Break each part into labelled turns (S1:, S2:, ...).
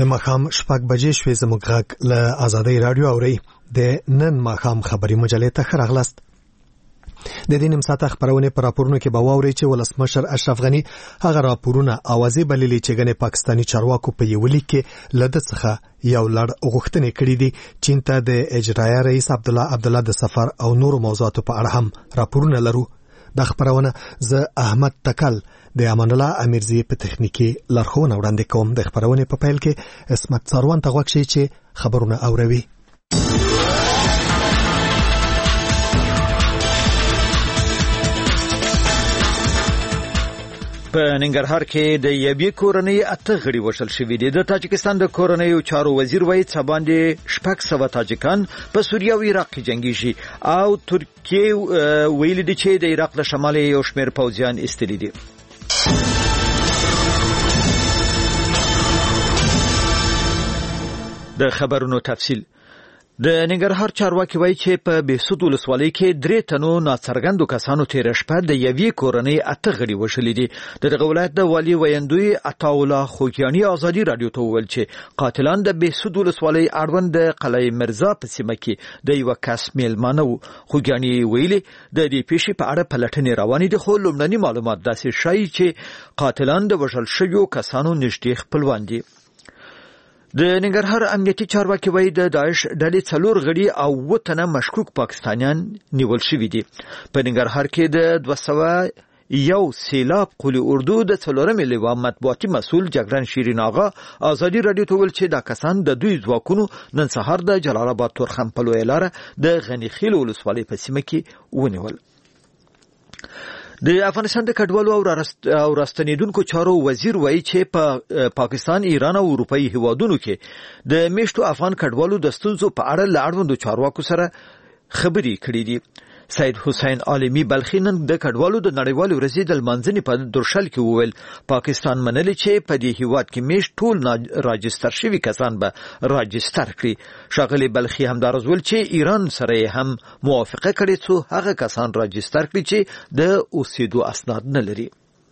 S1: د ماښام 6 بجې شوې. زموږ غږ له آزادۍ رادیو اوري. د نن ماښام خبري مجلې ته ښه راغلاست. د دې نیم ساعته خبرونه پر راپورونو کې به واوري چې ولسمشر اشرف غنی هغه راپورونه اوازې بللي چې ګنې پاکستاني چارواکو په یو لیک کې لده څخه یو لړ غوښتنې کړې دي. چین ته د اجرایه رئیس عبدالله د سفر او نورو موضوعاتو په اړه هم راپورونه لرو. د خبرونه ز احمد تکل د امان الله امیرزی په تخنیکی لارښوونه وړاندې کوم. د خبرونه په پیل کې اسمت څاروان ته غوښ شي چې خبرونه اوروي.
S2: په ننګرهار کې د یوې کورنۍ 8 غړي وشل شوي دي. د تاجکستان د کورنۍ چارو وزیر وایي چې باندې 600 تاجکان په سوریه او عراق کې جنگیږي او ترکیه ویل دي چې د عراق له شمال یو شمېر پوځیان ایستلي دي. د خبرونو تفصیل. د ننګرهار چارواکي وایي چې په بهسود ولسوالۍ کې 3 تنو ناڅرګندو کسانو تیر شپه د یوې کورنۍ 8 غړي وشلي دي. دغه ولایت د والی ویندوی عطاالله خوږیاني ازادي رادیو ته وویل چې قاتلان د بهسود ولسوالۍ اړوند د قلعه مرزا په سیمه کې د یو کس میلمانه وو. خوږیاني ویلي د دې پیښې په اړه پلټنې روانې دي، خو لومړني معلومات داسې ښیي چې قاتلان د وژل شویو کسانو نږدې خپلوان دي. د ننګرهار امنیتي چارواکي وایي د داعش ډلې 4 غړي او 7 تنه مشکوک پاکستانیان نیول شوي دي. په ننګرهار کې د 201 سیلاب قلی اردو د 4مې لواء مطبوعاتي مسؤل جګړن شیرین آغا ازادي رادیو ته ویل چې دا کسان د دوی ځواکونو نن سهار د جلال آباد تورخم په لویه لاره د غنی خیل ولسوالۍ په سیمه کې ونیول. د افغانستان د کډوالو او راستنیدونکو چارو وزیر وایي چې په پاکستان، ایران او اروپאי هیوادونو کې د میشتو افغان کډوالو د ستونزو په اړه له اړوندو چارواکو سره خبرې کړې دي. سید حسین عالمی بلخی نن د کډوالو د نړیوالې ورځې د لمانځنې په درشل کې وویل پاکستان منلي چې په دې هیواد کې میشت ټول راجستر شوي کسان به راجستر کړي. ښاغلي بلخی همدارز ویل چې ایران سره هم موافقه کړې څو هغه کسان راجستر کړي چې د اوسېدو اسناد نه لري.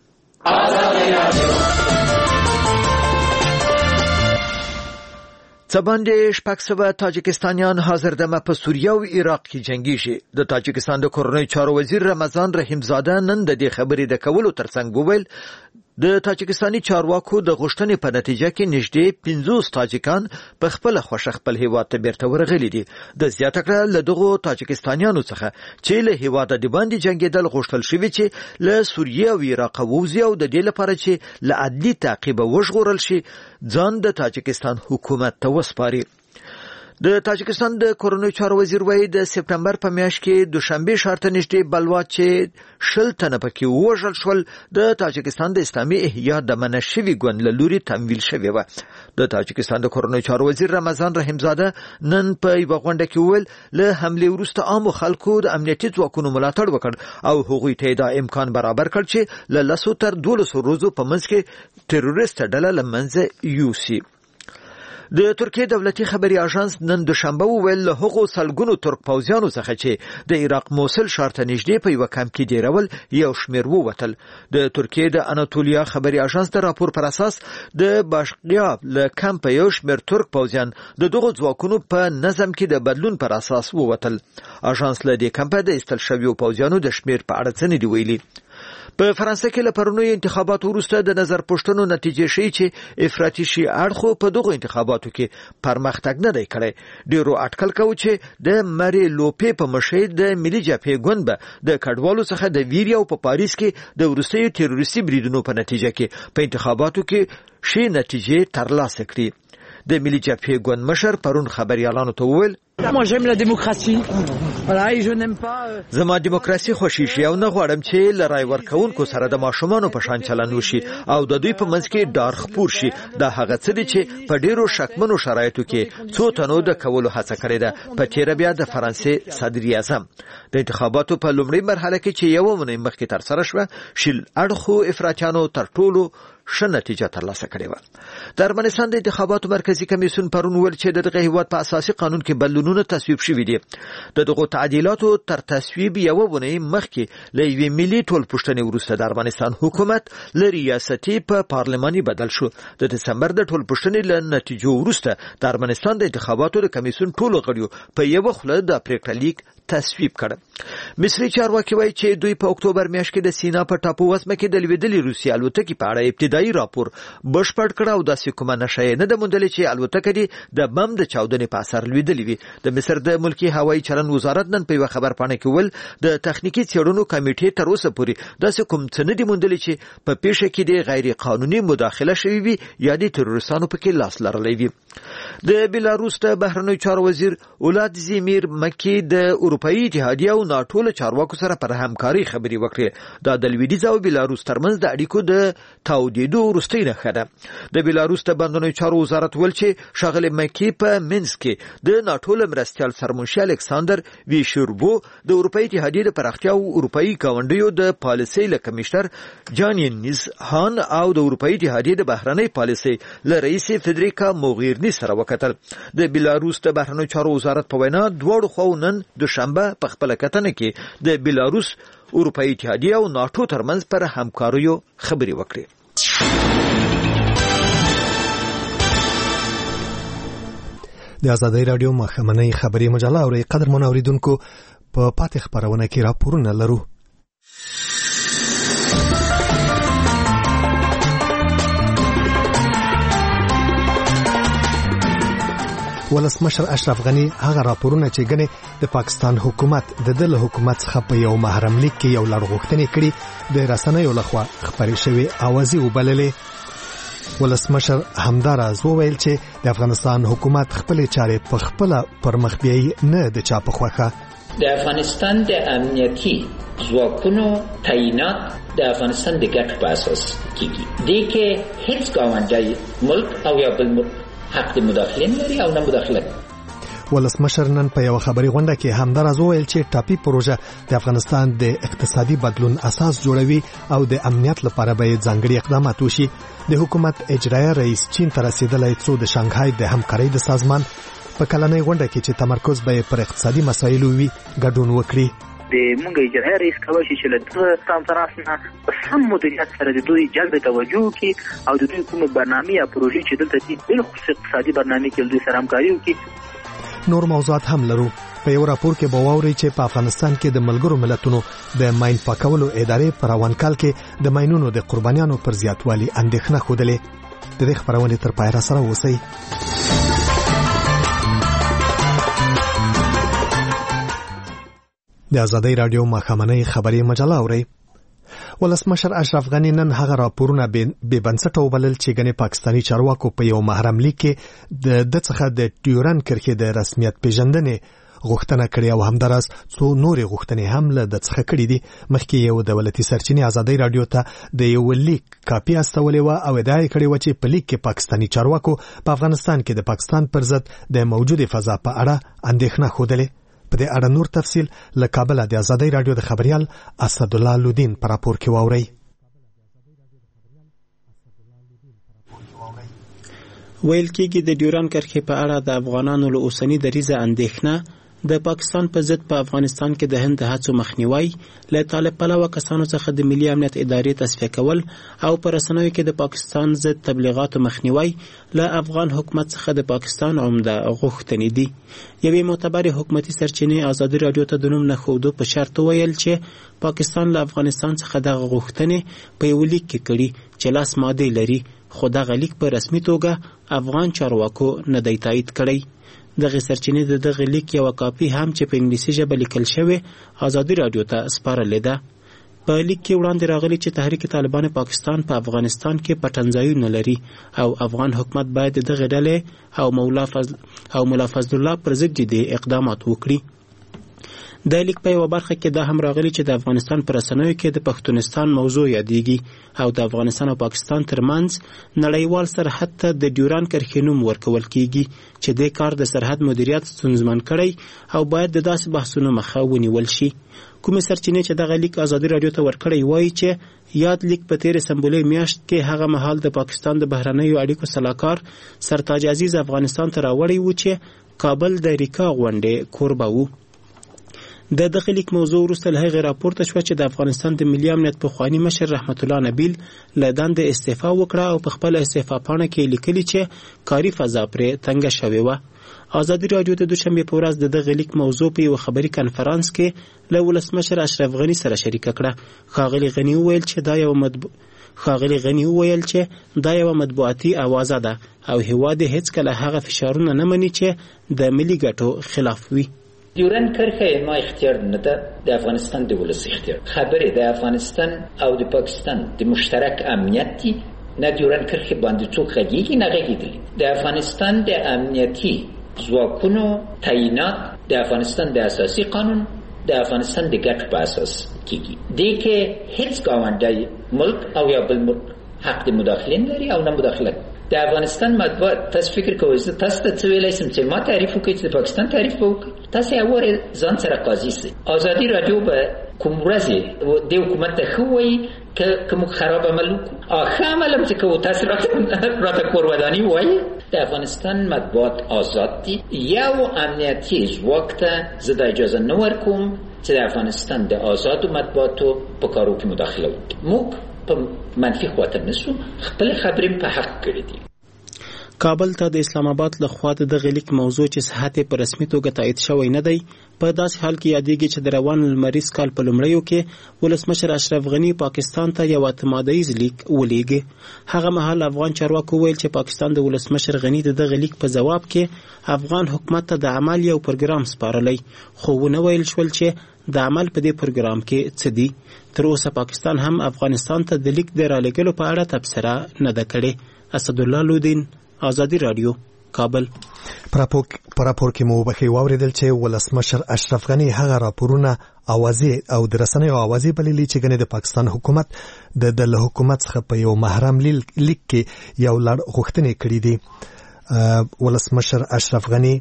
S2: څه باندې 600 تاجکستانیان حاضر دمه په سوریه او عراق کې جنگیږي. د تاجکستان د کورنۍ چارو وزیر رمضان رحیم زاده نن د دې خبرې د کولو ترڅنګ وویل د تاجکستاني چارواکو د غوښتنې په نتیجه کې نږدې 50 تاجکان په خپل خوښه خپل هیواد ته بیرته ورغلي دي. د زیاته کړه له دغو تاجکستانیانو څخه چې له هیواده د باندې جنگیدل غوښتل شوی چې له سوریه او عراق ووزي او د دې لپاره چې له عدلي تعقیب وژغورل شي ځان د تاجکستان حکومت ته وسپاري. د تاجکستان د کورنۍ چارو وزیر وایي د سپتمبر په میاشت کې دوشنبه ښار ته نږدې بلوا چې 20 تنه پکې وژل شول د تاجکستان د اسلامي احیا د منشوي ګوند له لوري تمویل شوی و. د تاجکستان د کورنۍ چارو وزیر رمضان رحیم زاده نن په یو غونډه کې وویل له حمله وروسته عام خلکو د امنیتي ځواکونو ملاتړ وکړ او هغوی ته دا امکان برابر کړ چې له 10 تر 12 ورځو په منځ کې تروریست ډله له منځه یوسي. د ترکیه دولتي خبري اژانس نن دوشنبه وویل له هغو سلګونو ترک پوځیانو څخه چې د عراق موصل ښار ته نږدې په یو کمپ کې ډیرول یو شمېر ووتل. د ترکیه د اناتولیا خبري اژانس د راپور پر اساس د باشقیا له کمپ یو شمېر ترک پوځیان د دغو ځواکونو په نظم کې د بدلون پر اساس ووتل. اژانس له دې کمپ د ایستل شویو پوځیانو د شمېر په اړه څه نه دی ویلي. په فرانسه کې له پرونی انتخاباتو وروسته د نظر پوښتنو نتیجې ښیي چې افراطي شیعه اړخو په دغو انتخاباتو کې پرمختګ نه دی کړی. ډیرو اټکل کوي چې د مری لوپې په مشرۍ د ملي جبهې ګوند به د کډوالو څخه د ویریا او په پاریس کې د وروستیو تروریستي بریدونو په نتیجه کې په انتخاباتو کې ښې نتیجې ترلاسه کړي. د ملي جبهې ګوند مشر پرون خبريالانو ته وویل
S3: Moi j'aime la démocratie. Voilà, et je n'aime pas
S2: زما دیموکراسي خوښیږي او نه غواړم چې لړای ورکوونکو سره د ماشومانو په شان چلند وشي او د دوی په منځ کې ډار خپور شي. دا هغه څه دي چې په ډیرو شکمنو شرایطو کې څو تنو د کولو هڅه کړې ده. په تیر بیا د فرانسې صدر اعظم د انتخاباتو په لومړۍ مرحله کې چې یو مونږ مخکې تر سره شو شل اړخو افراطیانو تر ټولو ښه نتیجه ترلاسه کړې و. د ارمنستان د انتخاباتو مرکزی کمیسیون پرون ویل چې دغه هیواد په اساسي قانون کې بدلونونه تصویب شوي دي. دغه تعدیلاتو تر تصویب یوه ونې مخکې له یوې ملي ټولپوښتنې وروسته د ارمنستان حکومت له ریاستي په پارلماني بدل شو. د دسمبر د ټولپوښتنې له نتیجو وروسته د ارمنستان د انتخاباتو د کمیسیون ټولو غړیو په یوه خوله د پریکړه لیک تصویب کړ. مصري چارواکي وایي چې دوی په اکتوبر میاشت کې د سینا په ټاپو وسمه کې د لوېدلې روسي الوتکې په اړه ابتدایي راپور بشپړ کړ او داسې کومه نښه یې نه ده موندلې چې الوتکه دې د بم د چاودنې په اثر لوېدلې وي. د مصر د ملکي هوایي چلند وزارت نن په یوه خبرپاڼه کې ویل د تخنیکي څېړنو کمیټې تر اوسه پورې داسې کوم څه نه دي موندلي چې په پیښه کې د غیر قانوني مداخله شوې وي یا د تروریستانو پکې لاس لرلی وي. د بیلاروس د بهرنیو چارو وزیر ولادیمیر مکی د اروپایي اتحادیه او ناټو له چارواکو سره پر همکاري خبرې وکړې. دا د لویدیځ او بیلاروس ترمنځ د اړیکو د تاودېدو وروستۍ نښه ده. د بیلاروس د بهرنیو چارو وزارت ویل چې ښاغلی مکی په منسک کې د ناټو له مرستیال سرمنشي الکساندر ویشوربو د اروپایي اتحادیې د پراختیا او اروپایي ګاونډیو د پالیسۍ له کمشنر جانینیز هان او د اروپایي اتحادیې د بهرنۍ پالیسۍ له رئیس فدریکا موغیرني سره وکتل. د بیلاروس د بهرنیو چارو وزارت په وینا دواړو خواو نن دوشنبه په خپله کتنه کې د بیلاروس اروپایي اتحادیه او ناټو ترمنځ پر همکاریو خبرې وکړې.
S1: د آزادۍ راډیو ماښامنۍ خبري مجله اورئ. قدرمن اوریدونکو په پاتې خبرونه کې راپورونه لرو. ولسمشر اشرف غنی هغه راپورونه چې ګنې د پاکستان حکومت د دل حکومت څخه په یو محرم لیک کې یو لړغوښتنې کړي د رسنیو لخوا خبرې شوې اوازې وبللې. ولسمشر همداراز وویل چې د افغانستان حکومت خپل چارې په خپل پرمخ بیاي نه د چا په خوخه.
S4: د افغانستان د امنیتي ځواکونو تعینات د افغانستان د ګټو په اساس کیږي. دې کې هیڅ ګاونډي ملک او یا بل حق د مداخله لري او نه مداخله.
S1: ولسمشر نن په یو خبري غونډه کې همداراز وویل چې ټاپي پروژه د افغانستان د اقتصادي بدلون اساس جوړوي او د امنیت لپاره به ځانګړي اقدامات وشي. د حکومت اجرایه رئیس چین ته رسیدلی څو د شانګهای د همکارۍ د سازمان په کلنۍ غونډه کې چې تمرکز به پر اقتصادي مسایلو وي ګډون وکړي.
S5: د مونږ اجرایه رئیس کوي چې له کانفرنس نه په سم مدیریت سره د دوی جلب توجه کوي او د دوی کومه برنامه یا پروژې چې دلته دي بل خصوصي اقتصادي برنامه کې دوی سره همکاري وکړي.
S1: نور موضوعات هم لرو. په یو راپور کې به واورئ چې په افغانستان کې د ملګرو ملتونو د ماین پاکولو ادارې په روان کال کې د ماینونو د قربانیانو پر زیاتوالي اندېښنه ښودلې. د دې خبرونې تر پایه راسره اوسئ. د آزادۍ راډیو ماښامنۍ خبري مجله اورئ. ولسمشر اشرف غنی نن هغه راپورونه بې بنسټه وبلل چې ګنې پاکستاني چارواکو په یو محرم لیک کې د څخه د ډیورن کرښې د رسمیت پیژندنې غوښتنه کړې او همداراز څو نورې غوښتنې هم له د څخه کړې دي. مخکې یو دولتي سرچینې آزادۍ راډیو ته د یو لیک کاپي استولې و او ادعا کړې و چې په لیک کې پاکستاني چارواکو په افغانستان کې د پاکستان پر ضد د موجوده فضا په اړه اندېښنه ښودلې. په دې اړه نور تفصیل له کابل د آزادۍ راډیو د خبريال اسدالله لودین پر راپور کې واورئ.
S6: ویل کېږي د ډیورن کرښې په اړه د افغانانو له اوسنی دریزه اندېښنه د پاکستان په ضد په افغانستان کې د هند د هڅو مخنیوي له طالب پلوه کسانو څخه د ملي امنیت ادارې تصفیه کول او پر رسنیو کې د پاکستان ضد تبلیغاتو مخنیوي له افغان حکومت څخه د پاکستان عمده غوښتنې دي. یوې معتبرې حکومتي سرچینې آزادي راډیو ته د نوم نه ښودو په شرط ویل چې پاکستان له افغانستان څخه دغه غوښتنې په یو لیک کې کړي چې لاس ماده لري، خو دغه لیک په رسمي توګه افغان چارواکو نه دی تایید کړی. دغه سرچینې د دغه لیک یو کاپي هم چې په انګلیسي ژبه لیکل شوی آزادي راډیو ته سپارلې ده. په لیک کې وړاندې راغلي چې تحریک طالبان پاکستان په افغانستان کې پټنځایونه لري او افغان حکومت باید دغه ډلې او مولا فضل الله پر ضد جدي اقدامات وکړي. د لیک په یوه برخه کې دا هم راغلی چې د افغانستان پر رسنیو کې د پښتونستان موضوع یادېږي او د افغانستان او پاکستان ترمنځ نړیوال سرحد ته د ډیوران کرښې نوم ورکول کیږي چې دې کار د سرحد مدیریت ستونزمن کړی او باید د داسې بحثونو مخه ونیول شي. کومې سرچینې چې دغه لیک ازادي راډیو ته ورکړی وایي چې یاد لیک په تیرې سنبلې میاشت کې هغه مهال د پاکستان د بهرنیو اړیکو سلاکار سرتاج عزیز افغانستان ته راوړی و چې کابل د ریکا غونډې کوربه و. د دغه لیک موضوع وروسته له هغې راپورته شوه چې د افغانستان د ملي امنیت پخواني مشر رحمت الله نبیل له دندې استعفا وکړه او په خپله استعفا پاڼه کې لیکلي چې کاري فضا پرې تنګه شوې وه. ازادي راډیو د دوشنبې په ورځ د دغه لیک موضوع په یوه خبري کنفرانس کې له ولسمشر اشرف غني سره شریکه کړه. ښاغلي غني وویل چې دا یوه مطبوعاتي اوازه ده او هیواد هیڅکله هغه فشارونه نه مني چې د ملي ګټو خلاف وي.
S4: ډیورن کرښه ما اختیار نه ده، د افغانستان د ولس اختیار. خبرې د افغانستان او د پاکستان د مشترک امنیت دي، نه ډیورن کرښه باندې څوک غږیږي نه غږیدلی. د افغانستان د امنیتي ځواکونو تعینات د افغانستان د اساسي قانون د افغانستان د ګټو په اساس کیږي. دې کې هیڅ ګاونډی ملک او یا بل ملک حق د مداخله لري او نه مداخله. د افغانستان مطبوعات تاسو فکر کوئ زه تاسو ته څه ویلی سم چې ما تعریف وکړئ چې د پاکستان تعریف به وکړئ. تاسو یې اورئ ځان سره قاضي سئ. ازادي راډیو به کوم ورځې د حکومت ته ښه وایي که موږ خراب عمل وکړو، ښه عمل هم چې کوو تاسو راته کوروداني وایي. د افغانستان مطبوعات آزاد دي. یو امنیتي ځواک ته زه د اجازه نه ورکوم چې د افغانستان د آزادو مطبوعاتو په کارو کې مداخله وکړي. موږ په منفي خواته نسو، خپل خبرې په حق کړې دي.
S6: کابل ته د اسلام آباد له خوا د دغه لیک موضوع چې صحت په رسمي توګه تایید شوی نه دی په داسې حال کې یادېږي چې د روان لمریز کال په لومړیو کې ولسمشر اشرف غني پاکستان ته یو اعتمادیز لیک ولیږي. هغه مهال افغان چارواکو ویل چې پاکستان د ولسمشر غني د دغه لیک په جواب کې افغان حکومت ته د عمل یو پروګرام سپارلی، خو ونه ویل شول چې د عمل په دې پروګرام کې څه دي. تر اوسه پاکستان هم افغانستان ته د لیک د رالېږلو په اړه تبصره نه ده کړې. اسدالله لودین، ازادي راډیو، کابل.
S1: پر راپور کې مو بخي واوریدل چې ولسمشر اشرف غني هغه راپورونه اوازې او د رسنیو اوازې بللي چې ګنې د پاکستان حکومت د حکومت څخه په یو محرم لیک کې یو لړ غوښتنې کړې دي. ولسمشر اشرف غني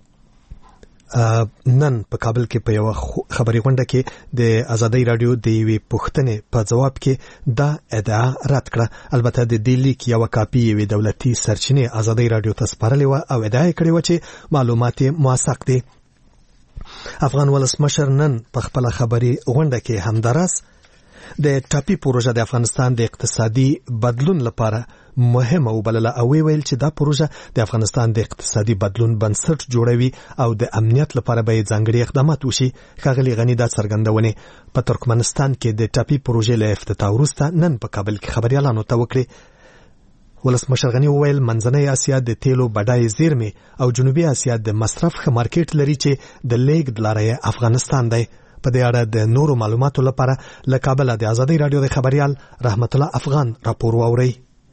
S1: نن په کابل کې په یو خبري غونډه کې د ازادي راډیو د یوې پوښتنې په جواب کې دا ادعا رد کړه. البته د دې لیک یو کاپي یوې دولتي سرچینې ازادي راډیو ته سپارلې و او ادعا یې کړې و چې معلومات موثق دي. افغان ولسمشر نن په خپل خبري غونډه کې همدارس د ټاپي پروژه د افغانستان د اقتصادي بدلون لپاره مهمه وبلله او ویل چې دا پروژه د افغانستان د اقتصادي بدلون بنسټ جوړوي او د امنیت لپاره به ځانګړي اقدامات وشي. ښاغلي غني دا څرګندونه په ترکمنستان کې د ټاپي پروژې له افتتاح وروسته نن په کابل کې خبريالانو ته وکړي. ولسمشر غني وویل منځنۍ اسیا د تیلو بډای زیرمې او جنوبي اسیا د مصرف ښه مارکیټ لري چې د لیږد لارې افغانستان دی. په دې اړه د نورو معلوماتو لپاره له کابل د ازادي راډیو د خبريال رحمت الله افغان راپور واوري.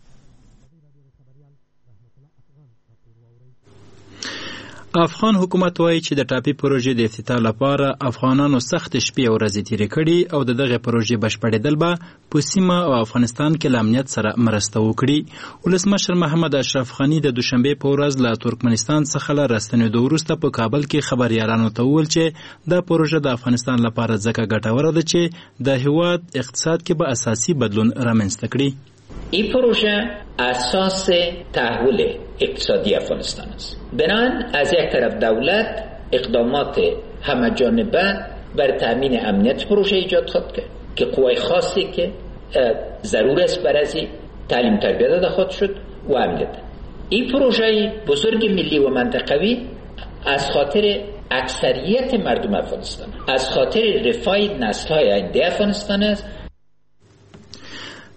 S7: افغان حکومت وایي چې د ټاپي پروژې د افتتاح لپاره افغانانو سخت شپې او ورځې تیرې کړي او دغه پروژې بشپړېدل به په سیمه او افغانستان کې له امنیت سره مرسته وکړي. ولسمشر محمد اشرف غني د دوشنبې په ورځ له ترکمنستان څخه له راستنېدو وروسته په کابل کې خبريالانو ته وویل چې دا پروژه د افغانستان لپاره ځکه ګټوره ده چې د هیواد اقتصاد کې به اساسي بدلون رامنځته کړي.
S4: این پروژه اساس تحول اقتصادی افغانستان است. بنابراین از یک طرف دولت اقدامات همه‌جانبه بر تامین امنیت پروژه ایجاد خواهد کرد که قوای خاصی که ضرور است برای تعلیم تربیت داده خواهد شد و امنیت. این پروژه بزرگ ملی و منطقوی از خاطر اکثریت مردم افغانستان، از خاطر رفاه نسل‌های آینده افغانستان است.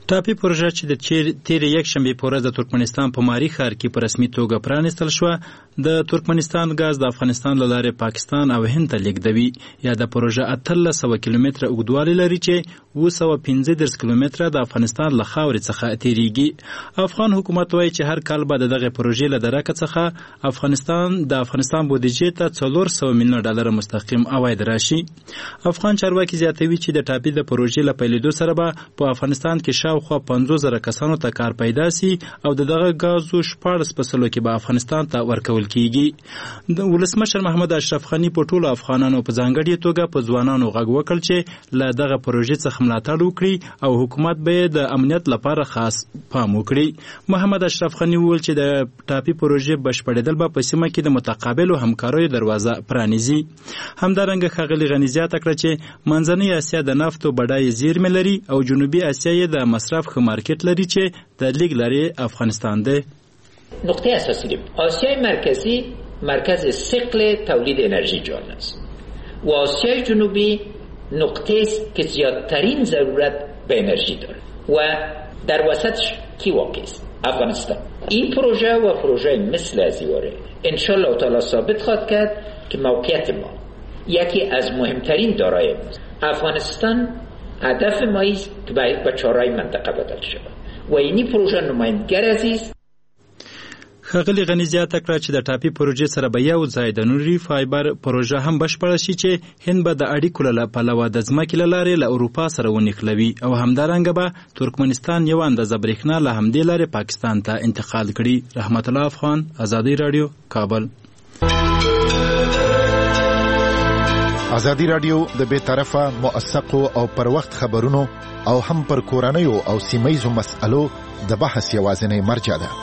S7: ټاپي پروژه چې د تیرې یکشنبې په ورځ د ترکمنستان په ماري ښار کې په رسمي توګه پرانیستل شوه، د ترکمنستان غاز د افغانستان له لارې پاکستان او هند ته لیږدوي. یا د پروژه 1300 کیلومتره اوږدوالی لري چې 215 کیلومتره د افغانستان له خاورې څخه تیریږي. افغان حکومت وایي چې هر کال به د دغه پروژې له درکه څخه افغانستان بودیجې ته 400 میلیون ډالر مستقیم عواید راشي. افغان چارواکي زیاتوي چې د ټاپي د پروژې له پیلېدو سره به په افغانستان کې شاوخوا 50,000 کسانو ته کار پیدا سي او دغه غازو 14 فصلو کې به افغانستان ته ورکول کیږي. د ولسمشر محمد اشرف غنی په ټولو افغانانو په ځانګړي توګه په ځوانانو غږ وکړ چې له دغه پروژې څخه ملاتړ وکړي او حکومت به د امنیت لپاره خاص پام وکړي. محمد اشرف غنی وویل چې د ټاپي پروژې بشپړېدل به په سیمه کې د متقابلو همکاریو دروازه پرانیزي. همدارنګه ښاغلي غني زیاته کړه چې منځنۍ اسیا د نفتو بډایه زیرمې لري او جنوبي اسیا یې د مصرف ښه مارکیټ لري چې د لیگ لري افغانستان ده.
S4: نقطه اساسی دیم آسیای مرکزی مرکز ثقل تولید انرژی جهان است و آسیای جنوبی نقطه است که زیادترین ضرورت به انرژی داره و در وسطش کی واقع است؟ افغانستان. این پروژه و پروژه مثل ازیواره انشالله تعالی ثابت خواهد کرد که موقعیت ما یکی از مهمترین دارایی ماست. افغانستان هدف ما است که باید به چارهای منطقه بدل شود و اینی پروژه نمایندګر عزیز.
S7: ښاغلي غني زیاته کړه چې د ټاپي پروژې سره به یو ځای د نوري فایبر پروژه هم بشپړه شي چې هند به د اړیکو له پلوه د ځمکې له لارې له اروپا سره ونښلوي او همدارنګه به ترکمنستان یو اندازه برېښنا له همدې لارې پاکستان ته انتقال کړي. رحمت الله افغان، ازادي رادیو، کابل.
S8: ازادي رادیو د بې طرفه موثقو او پر وخت خبرونو او هم پر کورنیو او سیمه‌یزو مسألو د بحث یوازینی مرجع ده.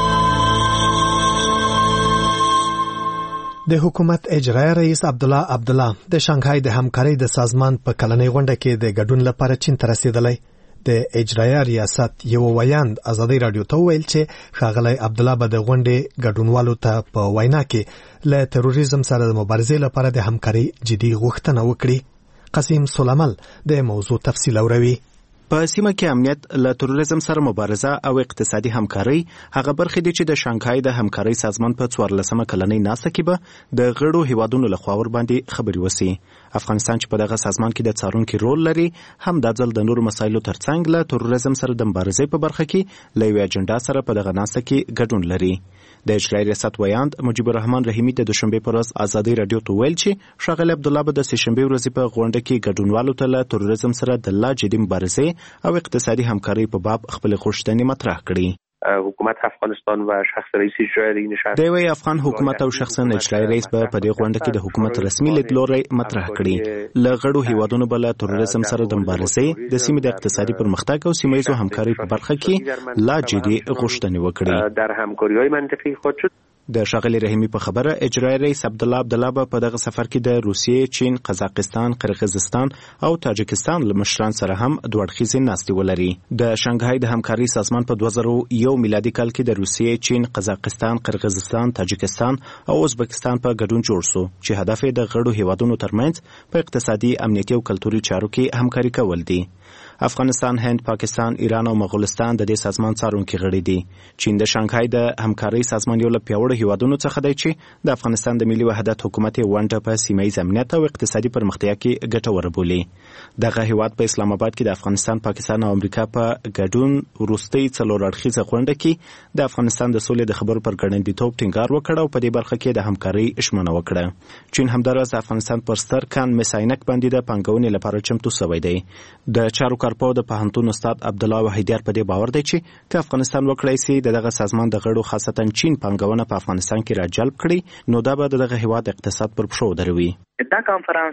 S1: د حکومت اجرایی رئیس عبدالله د شانګهای د همکارۍ د سازمان په کلنۍ غونډه کې د ګډون لپاره چین ته رسیدلی. د اجرایی ریاست یو ویاند ازادي رادیو ته ویل چې ښاغلی عبدالله به د غونډې ګډونوالو ته په وینا کې له تروریزم سره د مبارزې لپاره د همکارۍ جدي غوښتنه وکړي. قاسم سلیمل د موضوع تفصیل اوروي.
S6: په سیمه کې امنیت، له تروریزم سره مبارزه او اقتصادي همکاري هغه برخې دي چې د شانګهای د همکارۍ سازمان په 14مه کلنۍ ناسته کې به د غړو هیوادونو لخوا ور باندې خبري وسی. افغانستان چې په دغه سازمان کې د څارونکي رول لري هم د ځل د نورو مسایلو ترڅنګ له تروریزم سره د مبارزې په برخه کې له یوې اجنډا سره په دغه ناسته کې ګډون لري. د اجرایی ریاست ویاند مجيب الرحمن رحیمی د دوشنبه پر ورځ ازادي رادیو ته ویل چې ښاغلی عبدالله به د سهشنبه ورځې په غونډه کې ګډونوالو ته له تروریزم سره د لا جدي مبارزې او اقتصادي همکارۍ په باب خپل غوښتنې مطرح کړي.
S9: حکومت افغانستان و شخص رئیس اجرایی نشست
S6: د وی افغان حکومت او شخصا اجرایی رئیس په دې غونډه کې د حکومت رسمي لیدلوري مطرح کړي. لغړو هیوادونو بل تروریزم سره د مبارزې د سیمې د اقتصادي پرمختګ او سیمه‌یزو همکارۍ په برخه کې لا جدي غوښتنې وکړي.
S9: در همکاری‌های منطقي خود شد.
S6: د ښاغلي رحیمی په خبره اجرایی رئیس عبدالله به په دغه سفر کې د روسیې، چین، قزاقستان، قرغیزستان او تاجکستان له مشران سره هم دوه اړخیزې ناستې ولري. د شانګهای د همکارۍ سازمان په 2001 میلادي کال کې د روسیې، چین، قزاقستان، قرغیزستان، تاجکستان او ازبکستان په ګډون جوړ شو چې هدف یې د غړو هیوادونو ترمنځ په اقتصادي، امنیتي او کلتوري چارو کې همکاري کول دي. افغانستان، هند، پاکستان، ایران او مغولستان د دې سازمان څارونکي غړي دي. چین د شانګهای د همکارۍ سازمان یو له پیاوړو هیوادونو څخه دی چې د افغانستان د ملي وحدت حکومت ونډه په سیمه‌ییز امنیت او اقتصادي پرمختیا کې ګټوره بولي. دغه هیواد په اسلام آباد کې د افغانستان، پاکستان او امریکا په ګډون وروستۍ څلور اړخیزه غونډه کې د افغانستان د سولې د خبرو پر ګړندیتوب ټینګار وکړ او په دې برخه کې د همکارۍ ژمنه وکړه. چین همداراز د افغانستان پر ستر کان مساینک باندې د پانګونې لپاره چمتو شوی دی. د چارو کارپو د پوهنتون استاد عبدالله وحیدیار په دې باور دی چې که افغانستان وکړای شي دغه سازمان د غړو خاصتا چین پانګونه په افغانستان کې راجلب کړي نو دا به دغه هیواد اقتصاد پر پښو دروي.
S5: دا کانفرنس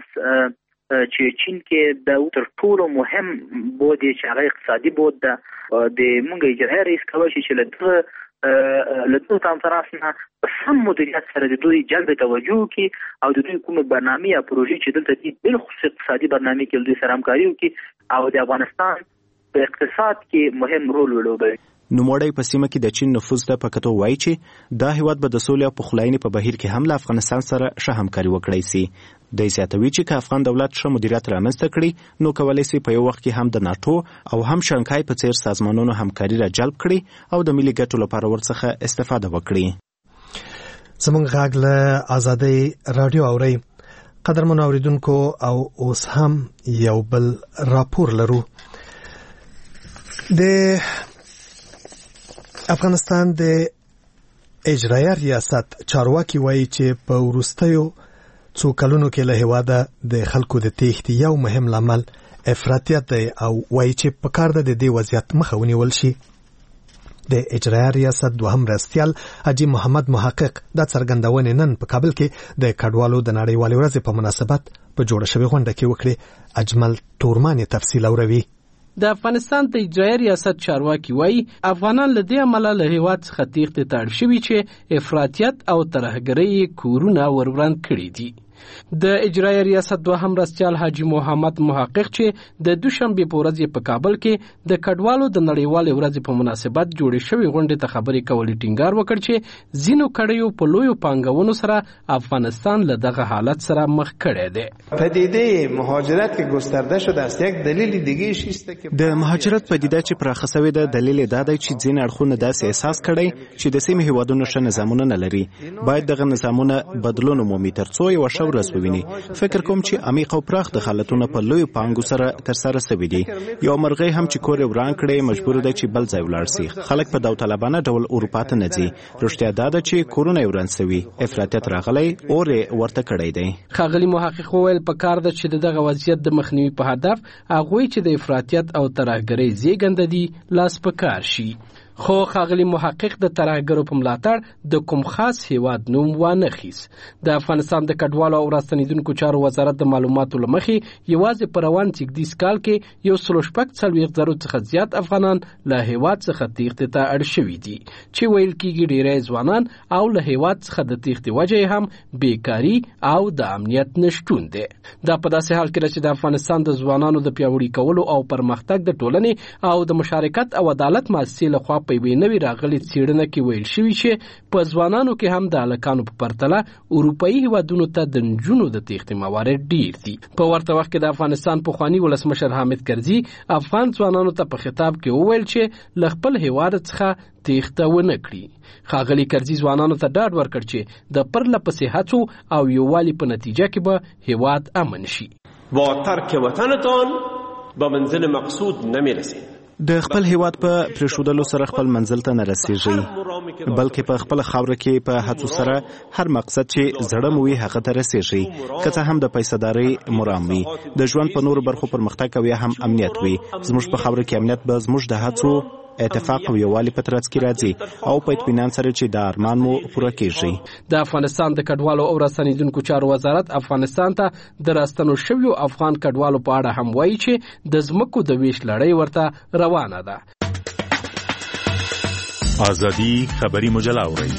S5: چې چین کې د تر ټولو مهم بود چې هغه اقتصادي بود د مونږ اجرایی رئیس کوي چې لته کانفرنس نه په سم مدیریت سره د دوی جلب توجه کی او د دوی کومه برنامه یا پروژې چې دلته دي بل خصوصي اقتصادي برنامه کې دوی سره همکاري وکړي او د افغانستان په اقتصاد کې مهم رول ولوبوي.
S6: نوموړی په سیمه کې د چین نفوذ ته په کتو وایي چې دا هیواد به د سولې او پخلاینې په بهیر کې هم له افغانستان سره ښه همکاري وکړی سي. د زیاتوي چې که افغان دولت ښه مدیریت رامنځته کړي نو کولی سي په یو وخت کې هم د ناټو او هم شانګهای په څیر سازمانونو همکاري را جلب کړي او د ملي ګټو لپاره ورڅخه استفاده وکړي.
S1: زموږ غږ له آزادۍ رادیو اورئ. قدرمن اوریدونکو او اوس هم یو بل راپور لرو. د افغانستان د اجرایه ریاست چارواکي وایي چې په وروستیو څو کلونو کې له هیواده د خلکو د تېښتې یو مهم لامل افراطیت دی او وایي چې په کار ده د دې وضعیت مخه ونیول شي. د اجرایه ریاست دوهم مرستیال حاجي محمد محقق دا څرګندونې نن په کابل کې د کډوالو د نړیوالې ورځې په مناسبت په جوړه شوې غونډه کې وکړې. اجمل تورمان تفصیل اوروي.
S10: د افغانستان د اجرایه ریاست چارواکي وایي افغانان له دې امله له هیواد څخه تېښتې ته اړ شوي چې افراطیت او ترهګرۍ کورونه وروران کړي دي. د اجرایه ریاست دوهم مرستیال حاجي محمد محقق چې د دوشنبې په ورځ په کابل کې د کډوالو د نړیوالې ورځې په مناسبت جوړې شوې غونډې ته خبرې کولې ټینګار وکړ چې ځینو کډیو په لویو پانګونو سره افغانستان له دغه حالت سره مخ کړی دی.
S11: پدیده مهاجرت که گسترده شده است یک دلیل دیگه است که
S6: د مهاجرت پدیده چې پراخه شوې ده دلیل دا دی چې ځینې اړخونه داسې احساس کړي چې د سیمې هیوادونو ښه نظامونه نه لري. باید دغه نظامونه بدلون ومومي ترڅو یوه ښه ورځ وویني. فکر کوم چې عمیق او پراخ دخالتونه په لویو پانګو سره ترسره شوي دي. یو مرغۍ هم چې کور یې وران کړی مجبور دی چې بل ځای ولاړ شي. خلک په داوطلبانه ډول اروپا ته نه ځي. رښتیا دا ده چې کورونه یې وران شوي. افراطیت راغلی اور یې ورته کړی دی.
S10: ښاغلي محقق وویل په کار ده چې دغه وضعیت د مخنیوي په هدف هغوی چې د افراطیت او ترهګرۍ زیږنده دي لاس په کار شي. خو ښاغلي محقق د ترهګرو په ملاتړ د کوم خاص هیواد نوم وانه خیس. د افغانستان د کډوالو او راستنیدونکو چارو وزارت د معلوماتو له مخې یوازې په روان زېږدیز کال کې 140,000 څخه زیات افغانان له هیواد څخه تېښتې ته اړ شوي دي چې ویل کېږي ډېری ځوانان او له هیواد څخه د تېښتې وجه هم بیکاري او د امنیت نشتون دی. دا په داسې حال کې چې د افغانستان د ځوانانو د پیاوړي کولو او پرمختګ د ټولنې او د مشارکت او عدالت مؤسسې لخوا په یوې نوې راغلې څېړنه کې ویل شوي چې په ځوانانو کې هم د هلکانو په پرتله اروپایي هیوادونو ته د نجونو د تېښتې موارد ډېر دي. په ورته وخت کې د افغانستان پخواني ولسمشر حامد کرزي افغان ځوانانو ته په خطاب کې وویل چې له خپل هیواد څخه تېښته ونه کړي. ښاغلي کرزي ځوانانو ته ډاډ ورکړ چې د پرله پسې هڅو او یووالي په نتیجه کې به هیواد امن شي.
S12: با ترک وطنتان به منزل مقصود نمیرسید.
S6: د خپل هیواد په پرېښودلو سره خپل منزل ته نه رسیږئ بلکې په خپله خاوره کې په هڅو سره هر مقصد چې زړه مو وي هغه ته رسیږئ که څه هم د پیسهدارۍ مرام وي. د ژوند په نورو برخو پرمختګ او یا هم امنیت وي. زموږ په خاوره کې امنیت به زموږ د هڅو اتفاق او یووالي په ترڅ کې راځي او په اطمینان سره چې د ارمان مو پوره کیږي.
S10: د افغانستان د کډوالو او راستنیدونکو چارو وزارت افغانستان ته د راستنو شویو افغان کډوالو په اړه هم وایي چې د ځمکو د ویش لړۍ ورته روانه ده.
S13: ازادي خبري مجله اورئ.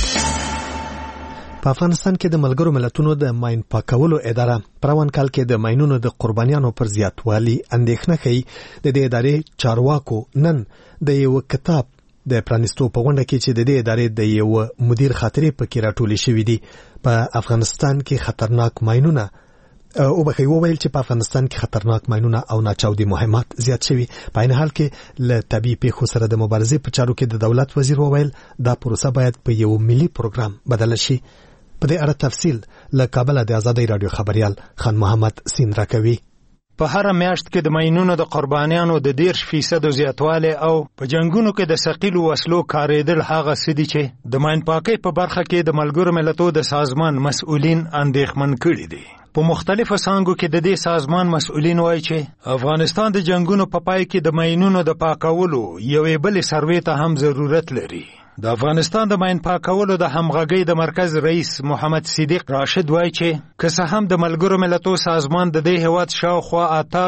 S1: په افغانستان کې د ملګرو ملتونو د ماین پاکولو اداره پروان کال کې د ماینونو د قربانیانو پر زیاتوالي اندېښنه کوي. د دې ادارې چارواکو نن د یو کتاب د پرانیستو په غونډه کې چې د دې ادارې د یو مدیر خاطرې پکې راټولې شوې دي په افغانستان کې خطرناک ماینونه او بخي وویل چې په افغانستان کې خطرناک ماینونه او ناچاودي مهمات زیات شوي. په عین حال کې له طبيعي پیښو سره د مبارزې په چارو کې د دولت وزیر وویل دا پروسه باید په یو ملي پروګرام بدل شي. په دې اړه تفصیل له کابل د آزادۍ رادیو خبريال خان محمد سین راکوي.
S14: په هر میاشت کې د ماینونو د قربانیانو د 10% زیاتوالی او په جنگونو کې د ثقیلو وسلو کاریدل هغه څه دي چې د ماین پاکۍ په برخه کې د ملګرو ملتونو د سازمان مسؤلین اندېښمن کړي دي. په مختلفو څانګو کې د دې سازمان مسؤلین وایي چې افغانستان د جنگونو په پای کې د ماینونو د پاکولو یوې بلې سروې ته هم ضرورت لري. د افغانستان د ماین پاکولو د همغږۍ د مرکز رئیس محمد صدیق راشد وایي چې که څه هم د ملګرو ملتونو سازمان د دې هیواد شاوخوا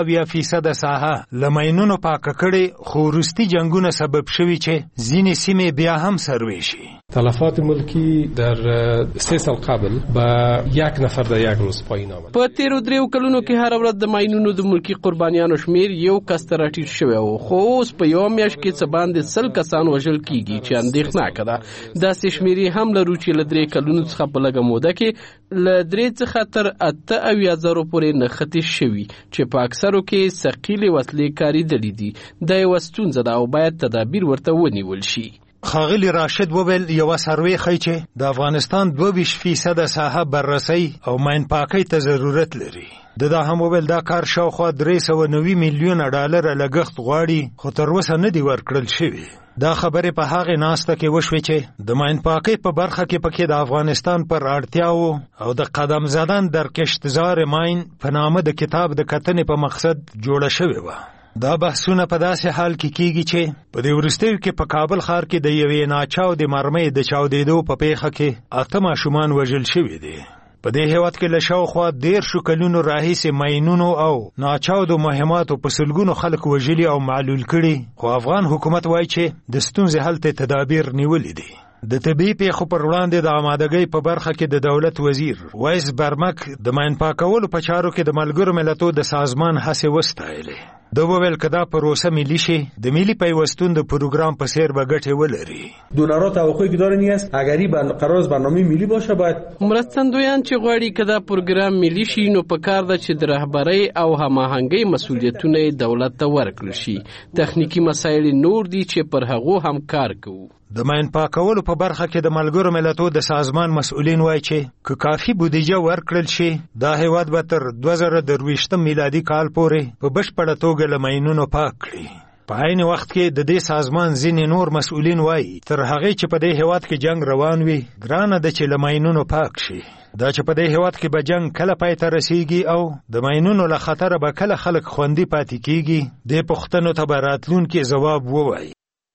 S14: 88% ساحه له ماینونو پاکه کړې، خو وروستي جنگونه سبب شوي چې ځینې سیمې بیا هم سروې شي.
S15: تلفات ملکی در 3 سال قبل با 1 نفر در 1 روز پایین آمد.
S10: په تیرو 3 کلونو کې هر ورځ د ماینونو د ملکی قربانیانو شمیر یو کس ته راټیټ شوی و، خو اوس په یو میاشت کې څه باندې 100 کسان وژل کیږي چې اندېښناکه ده. داسې شمیرې هم لرو چې له 3 کلونو څخه په لږه موده کې له 3 څخه تر 88,000 پورې نښتې شوي چې په اکثرو کې ثقیلې وسلې کارېدلې دي. دا یوه ستونزه ده او باید تدابیر ورته ونیول شي.
S14: خاغلی راشد وویل یو سروې ښیي چې د افغانستان 22% ساحه بررسي او ماین پاکۍ ته ضرورت لري. دا هم وویل دا کار شاوخوا 390 میلیونه ډالر لګښت غواړي، خو تر اوسه نه دی ورکړل شوی. دا خبره په هغه ناسته کې وشوه چې د ماین پاکۍ په برخه کې پکې د افغانستان پر اړتیاو او د قدم زدن در کشتزار ماین په نامه د کتاب د کتنې په مقصد جوړه شوې وه. دا بحثونه په داسې حال کې کیږي چې په دې وروستیو کې په کابل ښار کې د یوې ناچاو د مرمۍ د چاودېدو په پیښه کې 8 ماشومان وژل شوي دي. په دې هیواد کې له شاوخوا 13 کلونو راهیسې ماینونو او ناچاودو مهماتو په سلګونو خلک وژلي او معلول کړي، خو افغان حکومت وایي چې د ستونزې حل ته تدابیر نیولي دي. د طبي پیښو پر وړاندې د آمادګۍ په برخه کې د دولت وزیر وایس برمک د ماین پاکولو په چارو کې د ملګرو ملتونو د سازمان هڅې وستایلې. د وویل که دا پروسه ملی شي د ملی پیوستون د پروگرام په څیر به ګټې ولري.
S16: دونرها توقعی که داره نیست اگری قرار است برنامه ملی باشه باید
S10: مرستندویان چې غواړي که دا پروګرام ملی شي نو په کار ده چې د رهبرۍ او هماهنګۍ مسؤلیتونه دولت ته ورکړل شي. تخنیکی مسایل نور دي چې پر هغو هم کار کوو.
S14: د ماین پاکولو په برخه کې د ملګرو ملتونو د سازمان مسؤلین وایي چې که کافي بودیجه ورکړل شي دا هیواد به تر 2023 میلادي کال پورې په بشپړه توګه له ماینونو پاک کړي. په عین وخت کې د دې سازمان ځینې نور مسؤلین وایي تر هغې چې په دې هیواد کې جنگ روان وي ګرانه ده چې له ماینونو پاک شي. دا چې په دې هیواد کې به جنگ کله پای ته رسیږي او د ماینونو له خطره به کله خلک خوندي پاتې کیږي، دې پوښتنو ته به راتلونکي ځواب ووایي.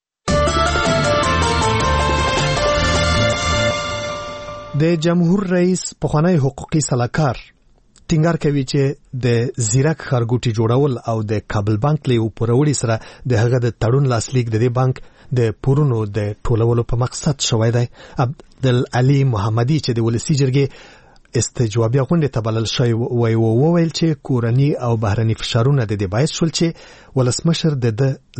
S1: د جمهور رئیس پخوانی حقوقي سلاکار ټینګار کوي چې د زیرک ښارګوټي جوړول او د کابل بانک له پورولې سره د هغه د تړون لاسلیک د دې بانک د پورونو د ټولولو په مقصد شوی دی. عبدالعلی محمدي چې د ولسی جرګې استجوابي غونډې ته بلل شوی وویل چې کورني او بهرني فشارونه د دې باعث شول چې ولسمشر د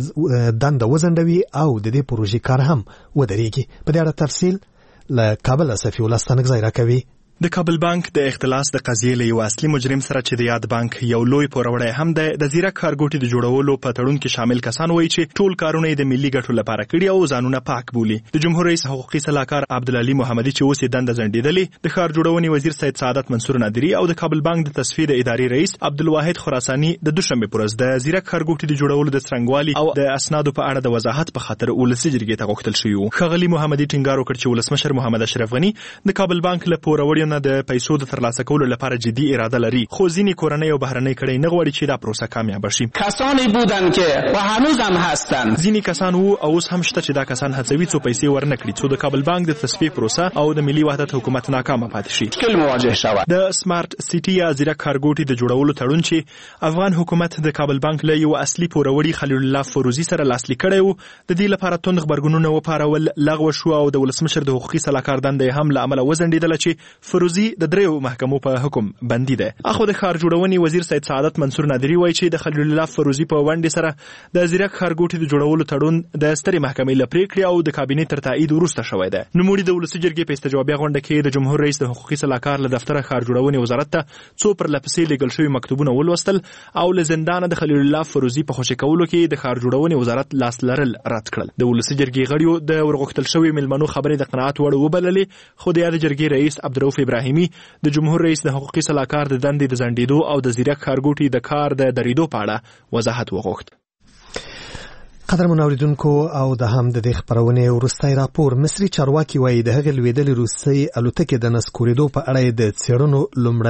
S1: دنده وزندوي او د دې پروژې کار هم ودرېږي. په دې اړه تفصیل له کابل صفی الله ستنګزای راکوي.
S17: د کابل بانک د اختلاس د قضیې له یو اصلي مجرم سره چې د یاد بانک یو لوی پوروړی هم د زیرک ښارګوټي د جوړولو په تړون کې شامل کسان وایي چې ټول کارونه یې د ملي ګټو لپاره کړي او ځانونه پاک بولي. د جمهور رئیس حقوقي سلاکار عبدالعلی محمدي چې اوس یې دنده ځنډېدلې، د ښار جوړونې وزیر سید سعادت منصور نادري او د کابل بانک د تصفیې د ادارې رئیس عبدالواحد خراساني د دوشنبه پر ورځ د زیرک ښارګوټي د جوړولو د څرنګوالي او د اسنادو په اړه د وضاحت په خاطر ولسي جرګې ته غوښتل شوی و. ښاغلي محمدي ټینګار وکړ چې ولسمشر محمد اشرف غني د کابل بانک له پوروړیو نه د پیسو ترلاسه کولو لپاره جدي اراده لري، خو ځینې کورنۍ او بهرنۍ کړۍ نه غواړي چې دا پروسه کامیاب شي.
S18: کسانی بودن که و هنوز هم هستند.
S17: ځینې کسان وو او اوس هم شته چې دا کسان هڅوي څو پیسې ورنکړي څو د کابل بانک د تصفیې پروسه او د ملي وحدت حکومت ناکامه پاتې شي.
S18: مشکل مواجه شود.
S17: د سمارټ سټي یا زیرک ښارګوټي د جوړولو تړون چې افغان حکومت د کابل بانک له یو اصلي پوروړي خلیل الله فروزي سره لاسلیک کړی و، د دې لپاره توند غبرګونونه وپارول، لغوه شو او د ولسمشر د حقوقي سلاکار دنده هم له امله وزنډېدله چې فروزي د دریو محکمو په حکم بندي ده. اخو د ښار جوړونې وزیر سید سعادت منصور نادري وایي چې د خلیل الله فروزي په ونډې سره د زیرک ښارګوټي د جوړولو تړون د سترې محکمې له پریکړې او د کابینې تر تایید وروسته شوی دی. نوموړي د ولسي جرګې په استجوابي غونډه کې د جمهور رئیس د حقوقي سلاکار له دفتره ښار جوړونې وزارت ته څو پرلپسې لیږل شوي مکتوبونه ولوستل او له زندانه د خلیل الله فروزي په خوشي کولو کې د ښار جوړونې وزارت لاس لرل رد کړل. د ولسي جرګې غړیو د ورغوښتل شوي مېلمنو خبرې د قناعت وړ وبللې، خو د یاد جرګې رئیس عبدالرؤف ابراهیمي د جمهور رئیس د حقوقي سلاکار د دندې د ځنډېدو او د زیرک ښارګوټي د کار د درېدو په اړه وضاحت وغوښت.
S1: قدرمن اوریدونکو او د هم د خبرونه ورستای راپور مصری چارواکي وایي د هغې لویدلې روسي الوتکې د نسکورېدو په اړه د څېړنو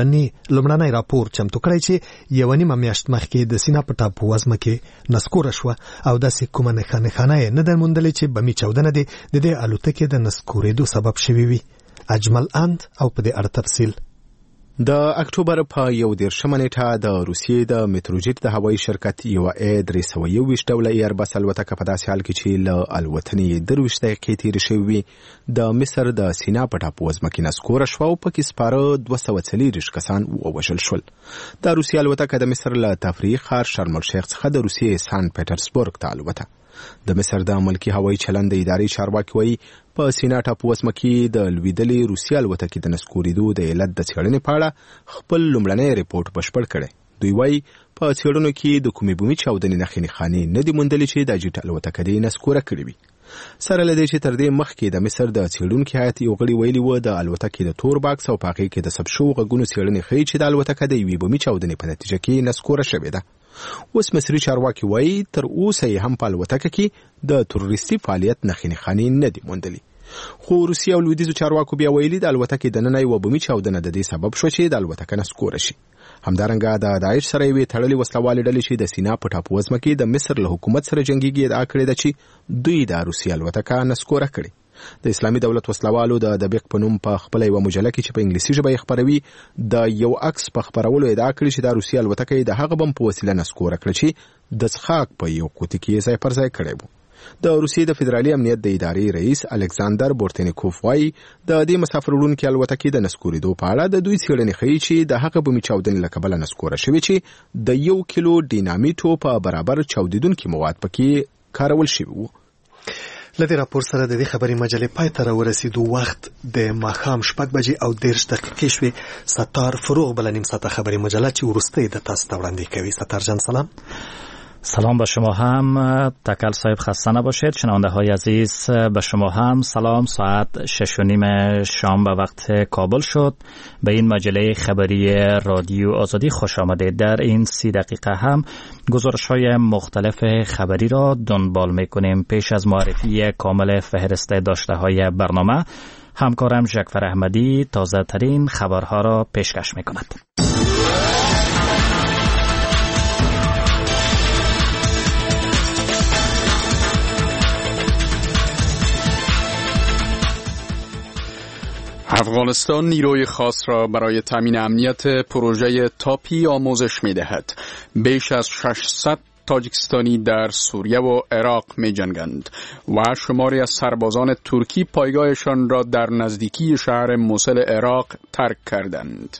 S1: لومړنی راپور چمتو کړی چې یوه نیمه میاشت مخکې د سینا په ټاپو وزمه کې نسکوره شوه او داسې کومه نښانه یې نه ده موندلې چې بمي چاودنه د دې الوتکې د نسکورېدو سبب شوی وي. اجمل اند او په دې اړه تفصیل.
S19: د اکتوبر په 11 نیټه د روسیې د متروجیت د هوایي شرکت یو A321 ډوله ایربس الوتکه په داسې حال کې چې له الوتنې 23 دقیقې تېرې شوې وي د مصر د سینا په ټاپو وزمه کې نسکوره شوه او پکې سپاره 240 کسان ووژل شول. د روسیې الوتکه د مصر له تفریحي ښار شرم الشیخ څخه د روسیې سان پیټرسبورګ ته الوته. د مصر د ملکی هوایي چلند د ادارې چارواکي وایي په سینا ټاپو وزمه کې د لویدلې روسي الوتکې د نسکورېدو د علت د څېړنې په اړه خپل لومړنی ریپورټ بشپړ کړی. دوی وایي په څېړنو کې د کومې بومي چاودنې نښانې نه دي موندلې چې د جیټ الوتکه دې نسکوره کړې وي. سره له دې چې تر دې مخکې د مصر د څېړونکي هیات یو غړي ویلي و د الوتکې د تور باکس او په هغې کې د ثبت شوو غږونو څېړنې ښیي چې د الوتکه د یوې بومي چاودنې په نتیجه کې نسکوره شوې ده. اوس مصري چارواکي وایي تر اوسه یې هم په الوتکه کې د تروریستي فعالیت نښانې نه دي موندلې. خو روسیه او لویدیځو چارواکو بیا ویلي د الوتکې دننه یوه بومي چاودنه د دې سبب شوه چې د الوتکه نسکوره شي. همدارنګه د داعش سره یوې تړلې وسلوالې ډلې چې د سینا په ټاپو وزمه کې د مصر له حکومت سره جنګیږي ادعا کړې ده چې دوی د روسیې الوتکه نسکوره کړې. د اسلامي دولت وسلوالو د دبیق په نوم په خپله یوه مجله کې چې په انګلیسي ژبه یې خپروي د یو عکس په خپرولو ادعا کړې چې د روسیې الوتکه یې د هغه بم په وسیله نسکوره کړه چې د څښاک په یو قوطي کې ځای پر ځای کړی و. د روسیې د فدرالي امنیت د ادارې رئیس الکساندر بورتنیکوف وایي د دې مسافر وړونکي الوتکې د نسکورېدو په اړه د دوی څېړنې ښیي چې د هغه بومي چاودنې له کبله نسکوره شوې چې د 1 کیلو ډینامیټو په برابر چاودېدونکي مواد پکې کارول شوي وو.
S1: لدې راپور سره د دې خبري مجلې پای ته راورسېدو. وخت د ماښام 6 بجې او 10 دقیقې شوې. ستار فروغ بله نیم ساعته خبري مجله چې وروستی د تاسو ته وړاندې کوي. ستار جان سلام.
S20: سلام به شما هم. تکل صاحب خسته نباشید. شنونده های عزیز به شما هم سلام. ساعت 6:30 شام به وقت کابل شد. به این مجله خبری رادیو آزادی خوش آمدید. در این 30 دقیقه هم گزارش های مختلف خبری را دنبال میکنیم. پیش از معرفی کامل فهرست داشته های برنامه همکارم ژکفر احمدی تازه ترین خبرها را پیشکش میکند.
S21: افغانستان نیروی خاص را برای تامین امنیت پروژه تاپی آموزش می‌دهد. بیش از 600 تاجیکستانی در سوریه و عراق می‌جنگند و شماری از سربازان ترکی پایگاهشان را در نزدیکی شهر موصل عراق ترک کردند.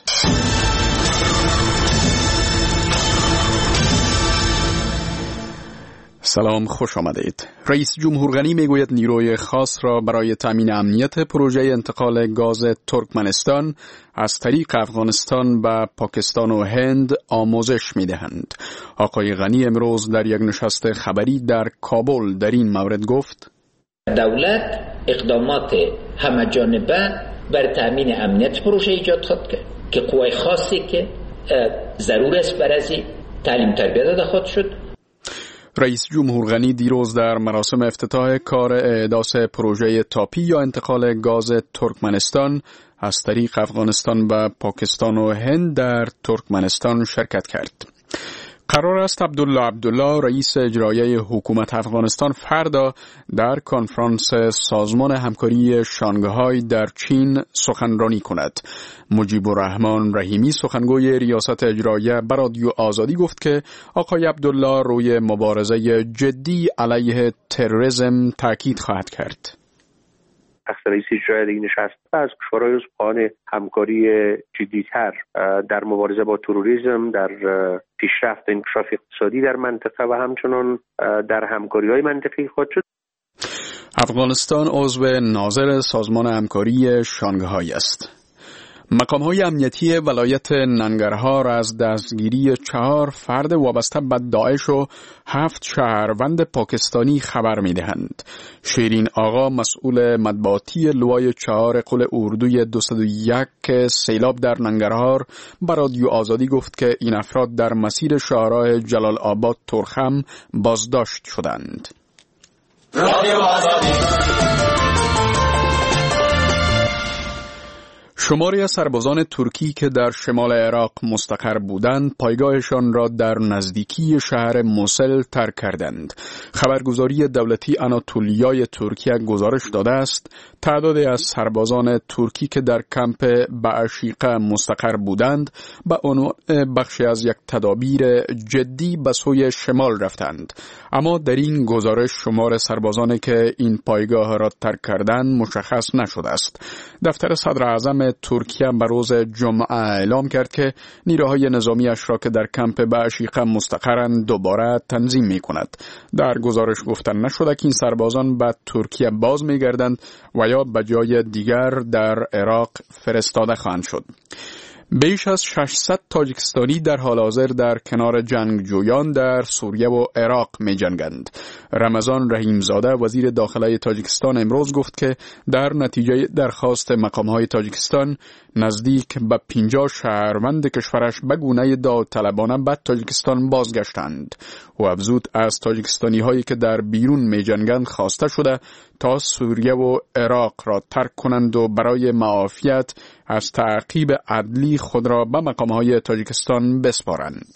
S21: سلام، خوش آمدید. رئیس جمهور غنی میگوید نیروی خاص را برای تامین امنیت پروژه انتقال گاز ترکمنستان از طریق افغانستان به پاکستان و هند آموزش میدهند. آقای غنی امروز در یک نشست خبری در کابل در این مورد گفت:
S4: دولت اقدامات همه‌جانبه بر تامین امنیت پروژه ایجاد خواهد کرد که قوای خاصی که ضرور است برای تعلیم تربیت داده خواهد شد.
S21: رئیس جمهور غنی دیروز در مراسم افتتاح کار احداث پروژه تاپی یا انتقال گاز ترکمنستان از طریق افغانستان به پاکستان و هند در ترکمنستان شرکت کرد. قرار است عبدالله رئیس اجرایی حکومت افغانستان فردا در کنفرانس سازمان همکاری شانگهای در چین سخنرانی کند. مجیب الرحمن رحیمی سخنگوی ریاست اجراییه به رادیو آزادی گفت که آقای عبدالله روی مبارزه جدی علیه تروریسم تاکید خواهد کرد.
S9: رئیس اجرایی نشست از کشورهای عضو همکاری جدی‌تر در مبارزه با تروریسم، در پیشرفت انکشاف اقتصادی در منطقه و همچنان در همکاری‌های منطقه‌ای خواهد شد.
S21: افغانستان عضو ناظر سازمان همکاری شانگهای است. مقام‌های امنیتی ولایت ننگرهار از دستگیری 4 فرد وابسته به داعش و 7 شهروند پاکستانی خبر می‌دهند. شیرین آقا مسئول مطبوعاتی لوای 4 قل اردوی 201 سیلاب در ننگرهار به رادیو آزادی گفت که این افراد در مسیر شاهراه جلال آباد ترخم بازداشت شدند.
S3: رادیو آزادی.
S21: شماری از سربازان ترکی که در شمال عراق مستقر بودند پایگاهشان را در نزدیکی شهر موسل ترک کردند. خبرگزاری دولتی آناتولیای ترکیه گزارش داده است تعدادی از سربازان ترکی که در کمپ بعشیقه مستقر بودند به عنوان بخشی از یک تدابیر جدی به سوی شمال رفتند. اما در این گزارش شمار سربازانی که این پایگاه را ترک کردند مشخص نشده است. دفتر صدر اعظم ترکیه به روز جمعه اعلام کرد که نیروهای نظامیش را که در کمپ بعشیقه مستقرند دوباره تنظیم می کند. در گزارش گفتن نشده که این سربازان به ترکیه باز می گردند و یا به جای دیگر در عراق فرستاده خواهند شد. بیش از 600 تاجیکستانی در حال حاضر در کنار جنگجویان در سوریه و عراق می جنگند. رمضان رحیمزاده وزیر داخله تاجیکستان امروز گفت که در نتیجه درخواست مقامهای تاجیکستان نزدیک به 50 شهروند کشورش به گونه داوطلبانه به تاجیکستان بازگشتند. او افزود از تاجیکستانی هایی که در بیرون می جنگند خواسته شده تا سوریه و عراق را ترک کنند و برای معافیت از تعقیب عدلی خود را به مقامهای تاجیکستان بسپارند.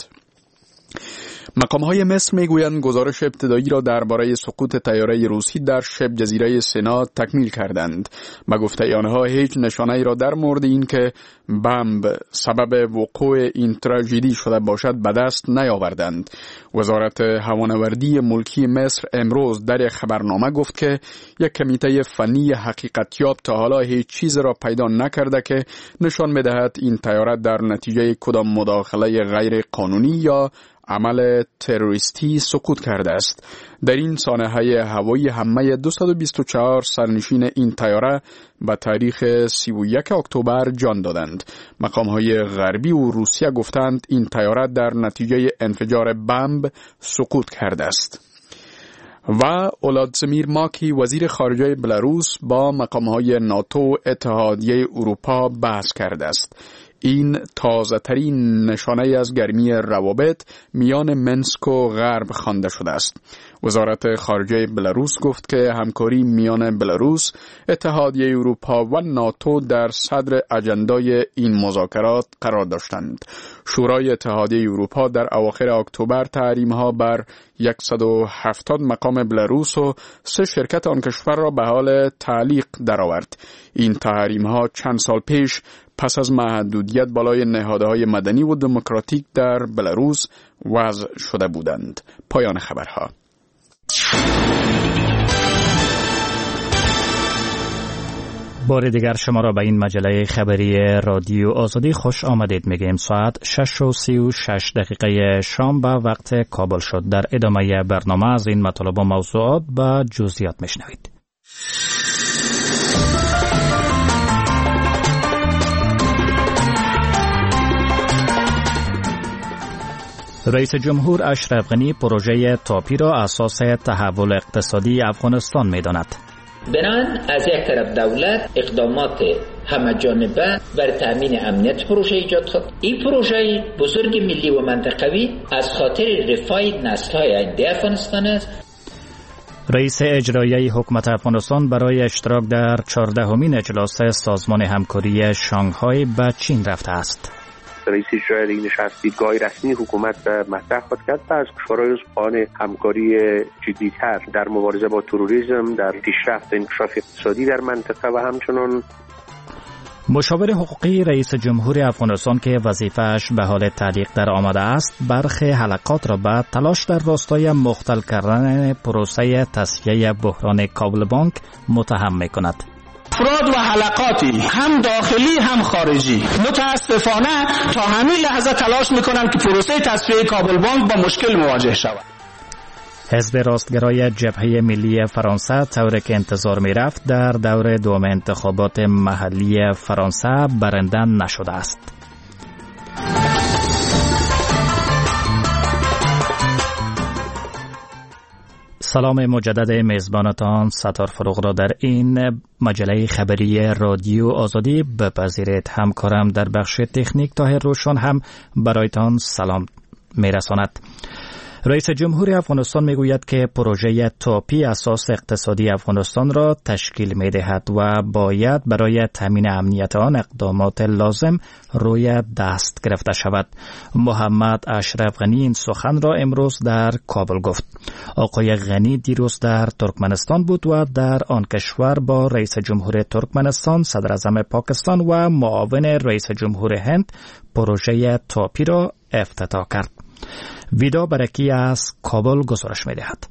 S21: مقامهای مصر میگویند گزارش ابتدایی را درباره سقوط طیاره روسی در شبه جزیره سینا تکمیل کردند. به گفته آنها هیچ نشانه‌ای را در مورد اینکه بمب سبب وقوع این تراژدی شده باشد به دست نیاوردند. وزارت هوانوردی ملکی مصر امروز در یک خبرنامه گفت که یک کمیته فنی حقیقتیاب تا حالا هیچ چیز را پیدا نکرده که نشان بدهد این طیاره در نتیجه کدام مداخله غیر قانونی یا عمل تروریستی سقوط کرده است. در این سانحه هوایی همه 224 سرنشین این طیاره به تاریخ 31 اکتبر جان دادند. مقامهای غربی و روسیه گفتند این طیاره در نتیجه انفجار بمب سقوط کرده است. و اولادزمیر ماکی وزیر خارجه بلاروس با مقامهای ناتو و اتحادیه اروپا بحث کرده است. این تازه ترین نشانه از گرمی روابط میان منسک و غرب خوانده شده است. وزارت خارجه بلاروس گفت که همکاری میان بلاروس، اتحادیه اروپا و ناتو در صدر اجندای این مذاکرات قرار داشتند. شورای اتحادیه اروپا در اواخر اکتبر تحریم‌ها بر 170 مقام بلاروس و 3 شرکت آن کشور را به حال تعلیق درآورد. این تحریم‌ها چند سال پیش پس از محدودیت بالای نهادهای مدنی و دموکراتیک در بلاروس وضع شده بودند. پایان خبرها.
S20: بار دیگر شما را به این مجله خبری رادیو آزادی خوش آمدید میگیم. ساعت 6:36 شام به وقت کابل شد. در ادامه برنامه از این مطالب و موضوعات به جزئیات میشنوید. رئیس جمهور اشرف غنی پروژه تاپی را اساس تحول اقتصادی افغانستان می‌داند.
S4: بنان از یک طرف دولت اقدامات همه جانبه برای تامین امنیت پروژه ایجاد کرد. این پروژه بزرگ ملی و منطقوی از خاطر رفاه نسل‌های آینده افغانستان است.
S20: رئیس اجرایی حکومت افغانستان برای اشتراک در 14مین اجلاس سازمان همکاری شانگهای به چین رفته است.
S9: رئیس اجرایی نشست دیدگاه رسمی حکومت مطرح خواهد کرد و از کشورهای عضو همکاری جدی‌تر در مبارزه با تروریسم، در پیشرفت انکشاف اقتصادی در منطقه و همچنان
S20: مشاور حقوقی رئیس جمهور افغانستان که وظیفه‌اش به حال تعلیق در آمده است، برخی حلقات را به تلاش در راستای مختل کردن پروسه تصفیه بحران کابل بانک متهم می‌کند.
S18: افراد و حلقاتی هم داخلی هم خارجی متاسفانه تا همین لحظه تلاش میکنند که پروسه تصفیه کابل بانک با مشکل مواجه شود.
S20: حزب راستگرای جبهه ملی فرانسه طوری که انتظار میرفت در دور دوم انتخابات محلی فرانسه برنده نشده است. سلام مجدد میزبانتان ستار فروغ را در این مجله خبری رادیو آزادی بپذیرید. همکارم در بخش تکنیک طاهر روشن هم برایتان سلام میرساند. رئیس جمهور افغانستان میگوید که پروژه تاپی اساس اقتصادی افغانستان را تشکیل می‌دهد و باید برای تامین امنیت آن اقدامات لازم روی دست گرفته شود. محمد اشرف غنی این سخن را امروز در کابل گفت. آقای غنی دیروز در ترکمنستان بود و در آن کشور با رئیس جمهور ترکمنستان، صدر اعظم پاکستان و معاون رئیس جمهور هند پروژه تاپی را افتتاح کرد. ویدا برکی از کابل گزارش می‌دهد.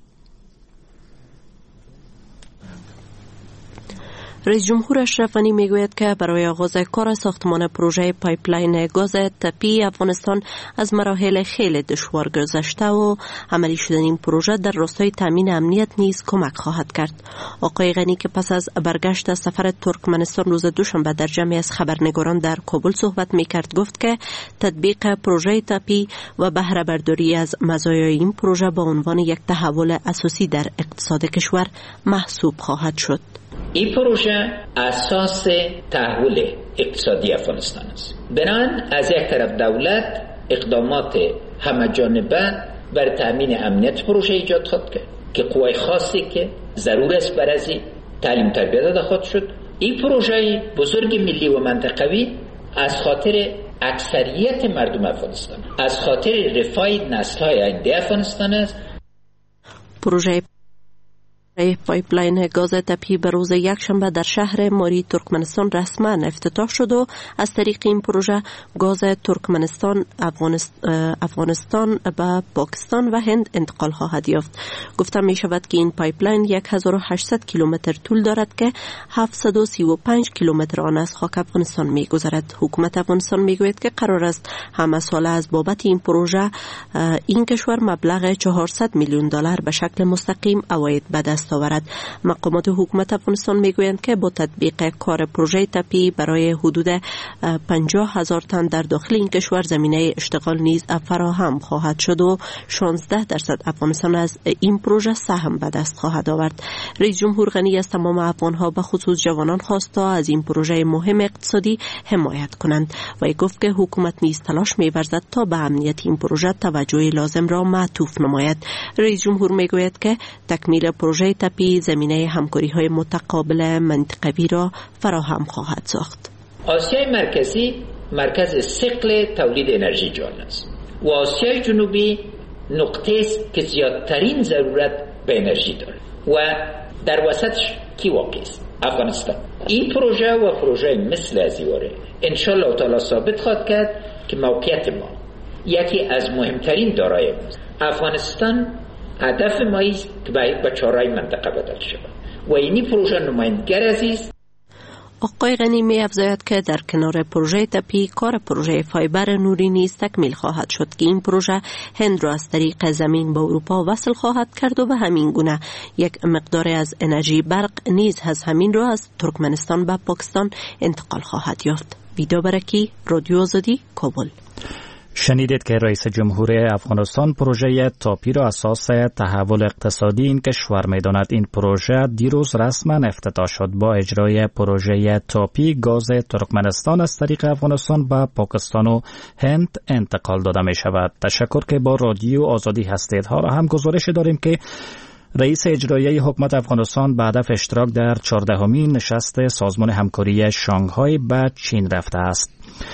S3: رئیس جمهور اشرف غنی میگوید که برای آغاز کار ساختمان پروژه پایپلاین گاز تپی افغانستان از مراحل خیلی دشوار گذشته و عملی شدن این پروژه در راستای تامین امنیت نیز کمک خواهد کرد. آقای غنی که پس از برگشت از سفر ترکمنستان روز دوشنبه در جمعی از خبرنگاران در کابل صحبت میکرد، گفت که تطبیق پروژه تپی و بهره برداری از مزایای این پروژه به عنوان یک تحول اساسی در اقتصاد کشور محسوب خواهد شد.
S4: این پروژه اساس تحول اقتصادی افغانستان است. بنابراین از یک طرف دولت اقدامات همه جانبه برای تامین امنیت پروژه ایجاد خواهد کرد که قوای خاصی که ضرور است برای تعلیم تربیت داده خواهد شد. این پروژه بزرگ ملی و منطقوی از خاطر اکثریت مردم افغانستان، از خاطر رفاه نسل‌های آینده افغانستان است.
S3: پروژه پایپلاین گاز تپی به روز یکشنبه در شهر ماری ترکمنستان رسما افتتاح شد و از طریق این پروژه گاز ترکمنستان افغانستان به پاکستان و هند انتقال خواهد یافت. گفته می شود که این پایپلاین 1800 کیلومتر طول دارد که 735 کیلومتر آن از خاک افغانستان می گذرد. حکومت افغانستان می گوید که قرار است همه ساله از بابت این پروژه این کشور مبلغ 400 میلیون دلار به شکل مستقیم عواید به دست آورد. مقامات حکومت افغانستان میگویند که با تطبیق کار پروژه تپی برای حدود 50,000 تن در داخل این کشور زمینه اشتغال نیز فراهم خواهد شد و 16% افغانستان از این پروژه سهم به دست خواهد آورد. رئیس جمهور غنی از تمام افغانها به خصوص جوانان خواست تا از این پروژه مهم اقتصادی حمایت کنند و گفت که حکومت نیز تلاش می‌ورزد تا به امنیت این پروژه توجه لازم را معطوف نماید. رئیس جمهور میگوید که تکمیل پروژه تپی زمینه همکاری‌های متقابل منطقوی را فراهم خواهد ساخت.
S4: آسیای مرکزی مرکز ثقل تولید انرژی جهان است و آسیای جنوبی نقطه است که زیادترین ضرورت به انرژی دارد و در وسطش کی واقع است؟ افغانستان. این پروژه و پروژه مثل ازیواره انشالله تعالی ثابت خواهد کرد که موقعیت ما یکی از مهمترین دارایی است. افغانستان هدف ما است که باید به چهارراه منطقه بدل شود و اینی پروژه نمایندگر عزیز.
S3: آقای غنی می افزاید که در کنار پروژه تپی کار پروژه فایبر نوری نیز تکمیل خواهد شد که این پروژه هند را از طریق زمین به اروپا وصل خواهد کرد و به همین گونه یک مقدار از انرژی برق نیز از همین را از ترکمنستان به پاکستان انتقال خواهد یافت. ویدا برکی، رادیو آزادی، کابل.
S20: شنیدید که رئیس جمهور افغانستان پروژه تاپی را اساس تحول اقتصادی این کشور می‌داند. این پروژه دیروز رسما افتتاح شد. با اجرای پروژه تاپی گاز ترکمنستان از طریق افغانستان به پاکستان و هند انتقال داده می شود. تشکر که با رادیو آزادی هستید. ها را هم گزارش داریم که رئیس اجرایی حکومت افغانستان به هدف اشتراک در 14مین نشست سازمان همکاری شانگهای به چین رفته است.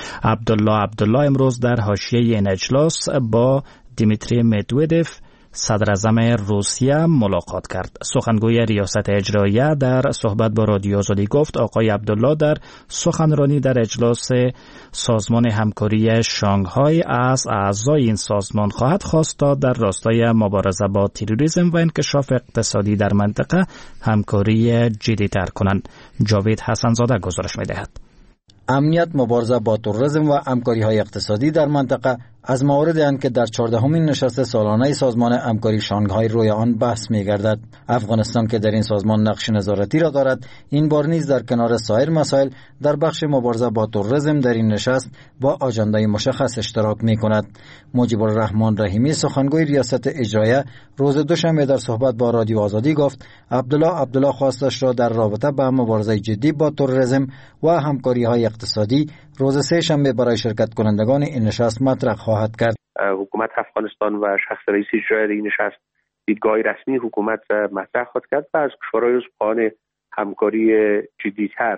S20: عبدالله امروز در حاشیه این اجلاس با دیمیتری مدودف صدر اعظم روسیه ملاقات کرد. سخنگوی ریاست اجراییه در صحبت با رادیو آزادی گفت آقای عبدالله در سخنرانی در اجلاس سازمان همکاری شانگهای از اعضای این سازمان خواهد خواست تا در راستای مبارزه با تروریسم و انکشاف اقتصادی در منطقه همکاری جدی‌تر کنند. جاوید حسنزاده گزارش می‌دهد.
S22: امنیت، مبارزه با تروریسم و همکاری‌های اقتصادی در منطقه از مواردی اند که در 14مین نشست سالانه سازمان همکاری شانگهای روی آن بحث می‌گردد. افغانستان که در این سازمان نقش نظارتی را دارد، این بار نیز در کنار سایر مسائل در بخش مبارزه با تروریسم در این نشست با آژاندای مشخص اشتراک می‌کند. مجیب الرحمن رحیمی سخنگوی ریاست اجراییه روز دوشنبه در صحبت با رادیو آزادی گفت عبدالله خواستش را در رابطه با مبارزه جدی با تروریسم و همکاری‌های اقتصادی روز سه شنبه برای شرکت کنندگان این نشست مطرح خواهد کرد.
S9: حکومت افغانستان و شخص رئیس اجرایی این نشست دیدگاه رسمی حکومت مطرح خواهد کرد و از کشورهای عضو همکاری جدی‌تر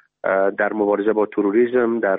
S9: در مبارزه با تروریسم، در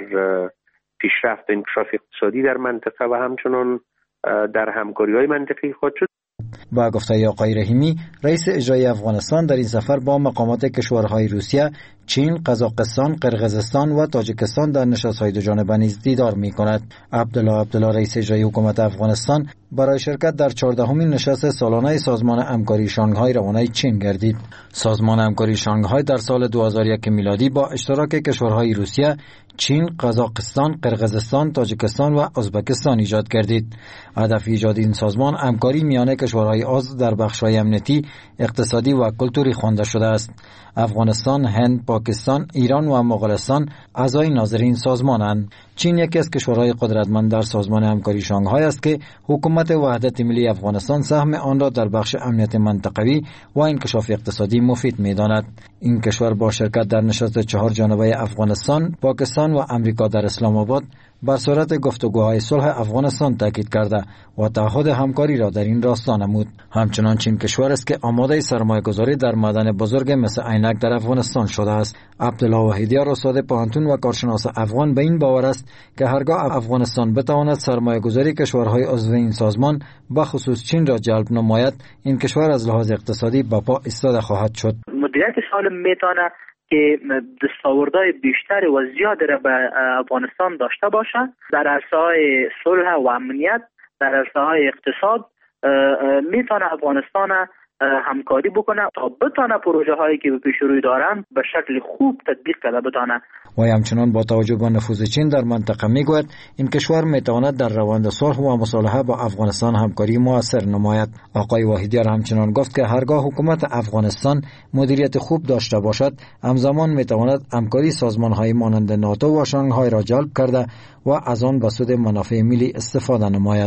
S9: پیشرفت انکشاف اقتصادی در منطقه و همچنان در همکاری‌های منطقه‌ای خواهد شد.
S22: با گفته آقای رحیمی، رئیس اجرایی افغانستان در این سفر با مقامات کشورهای روسیه، چین، قزاقستان، قرقیزستان و تاجیکستان در نشست‌های دوجانبه نیز دیدار می‌کند. عبدالله رئیس اجرایی حکومت افغانستان برای شرکت در 14مین نشست سالانه سازمان همکاری شانگهای روانه چین گردید. سازمان همکاری شانگهای در سال 2001 میلادی با اشتراک کشورهای روسیه، چین، قزاقستان، قرقیزستان، تاجیکستان و ازبکستان ایجاد گردید. هدف ایجاد این سازمان همکاری میان کشورهای عضو در بخش‌های امنیتی، اقتصادی و کلتوری خوانده شده است. افغانستان، هند، پاکستان، ایران و مغولستان اعضای ناظرین سازمانند. چین یکی از کشورهای قدرتمند در سازمان همکاری شانگهای است که حکومت وحدت ملی افغانستان سهم آن را در بخش امنیت منطقوی و انکشاف اقتصادی مفید می‌داند. این کشور با شرکت در نشست 4 جانبه افغانستان، پاکستان و امریکا در اسلام آباد بر صورت گفتگوهای صلح افغانستان تاکید کرده و تعهد همکاری را در این راستا نمود. همچنان چین کشور است که آماده سرمایه‌گذاری در معدن بزرگ مثل عینک در افغانستان شده است. عبدالله وحیدیار استاد پوهنتون و کارشناس افغان به این باور است که هرگاه افغانستان بتواند سرمایه‌گذاری کشورهای عضو این سازمان به خصوص چین را جلب نماید، این کشور از لحاظ اقتصادی به پا ایستاده خواهد شد.
S5: مدیریت سالم میتونه که دستاوردهای بیشتر و زیادی را به افغانستان داشته باشد در عرصه‌های صلح و امنیت، در عرصه‌های اقتصاد. میتونه افغانستان همکاری بکنه تا بتونه پروژه هایی که به پیش روی دارن به شکل خوب تطبیق کنه بتونه.
S22: و همچنان با توجه به نفوذ چین در منطقه میگوید این کشور میتواند در روند صلح و مصالحه با افغانستان همکاری موثر نماید. آقای وحیدیار همچنان گفت که هرگاه حکومت افغانستان مدیریت خوب داشته باشد، همزمان میتواند همکاری سازمان‌های مانند ناتو و شانگهای را جلب کرده و از آن به سود منافع ملی استفاده نماید.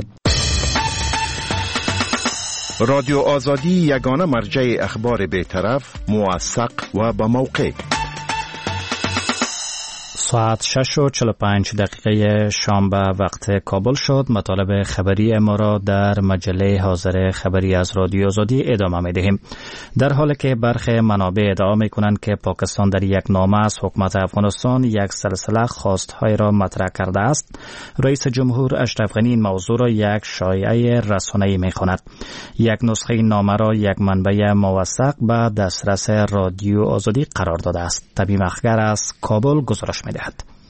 S8: رادیو آزادی یگانه مرجع اخبار بی‌طرف، موثق و با موقع.
S20: ساعت 6:45 شام به وقت کابل شد. مطالب خبری ما را در مجله حاضر خبری از رادیو آزادی ادامه می‌دهیم. در حالی که برخی منابع ادعا می‌کنند که پاکستان در یک نامه از حکومت افغانستان یک سلسله خواست‌های را مطرح کرده است، رئیس جمهور اشرف غنی این موضوع را یک شایعه رسانه‌ای می‌خواند. یک نسخه این نامه را یک منبع موثق به دسترس رادیو آزادی قرار داده است. تبیین اخگر از کابل گزارش می‌دهد.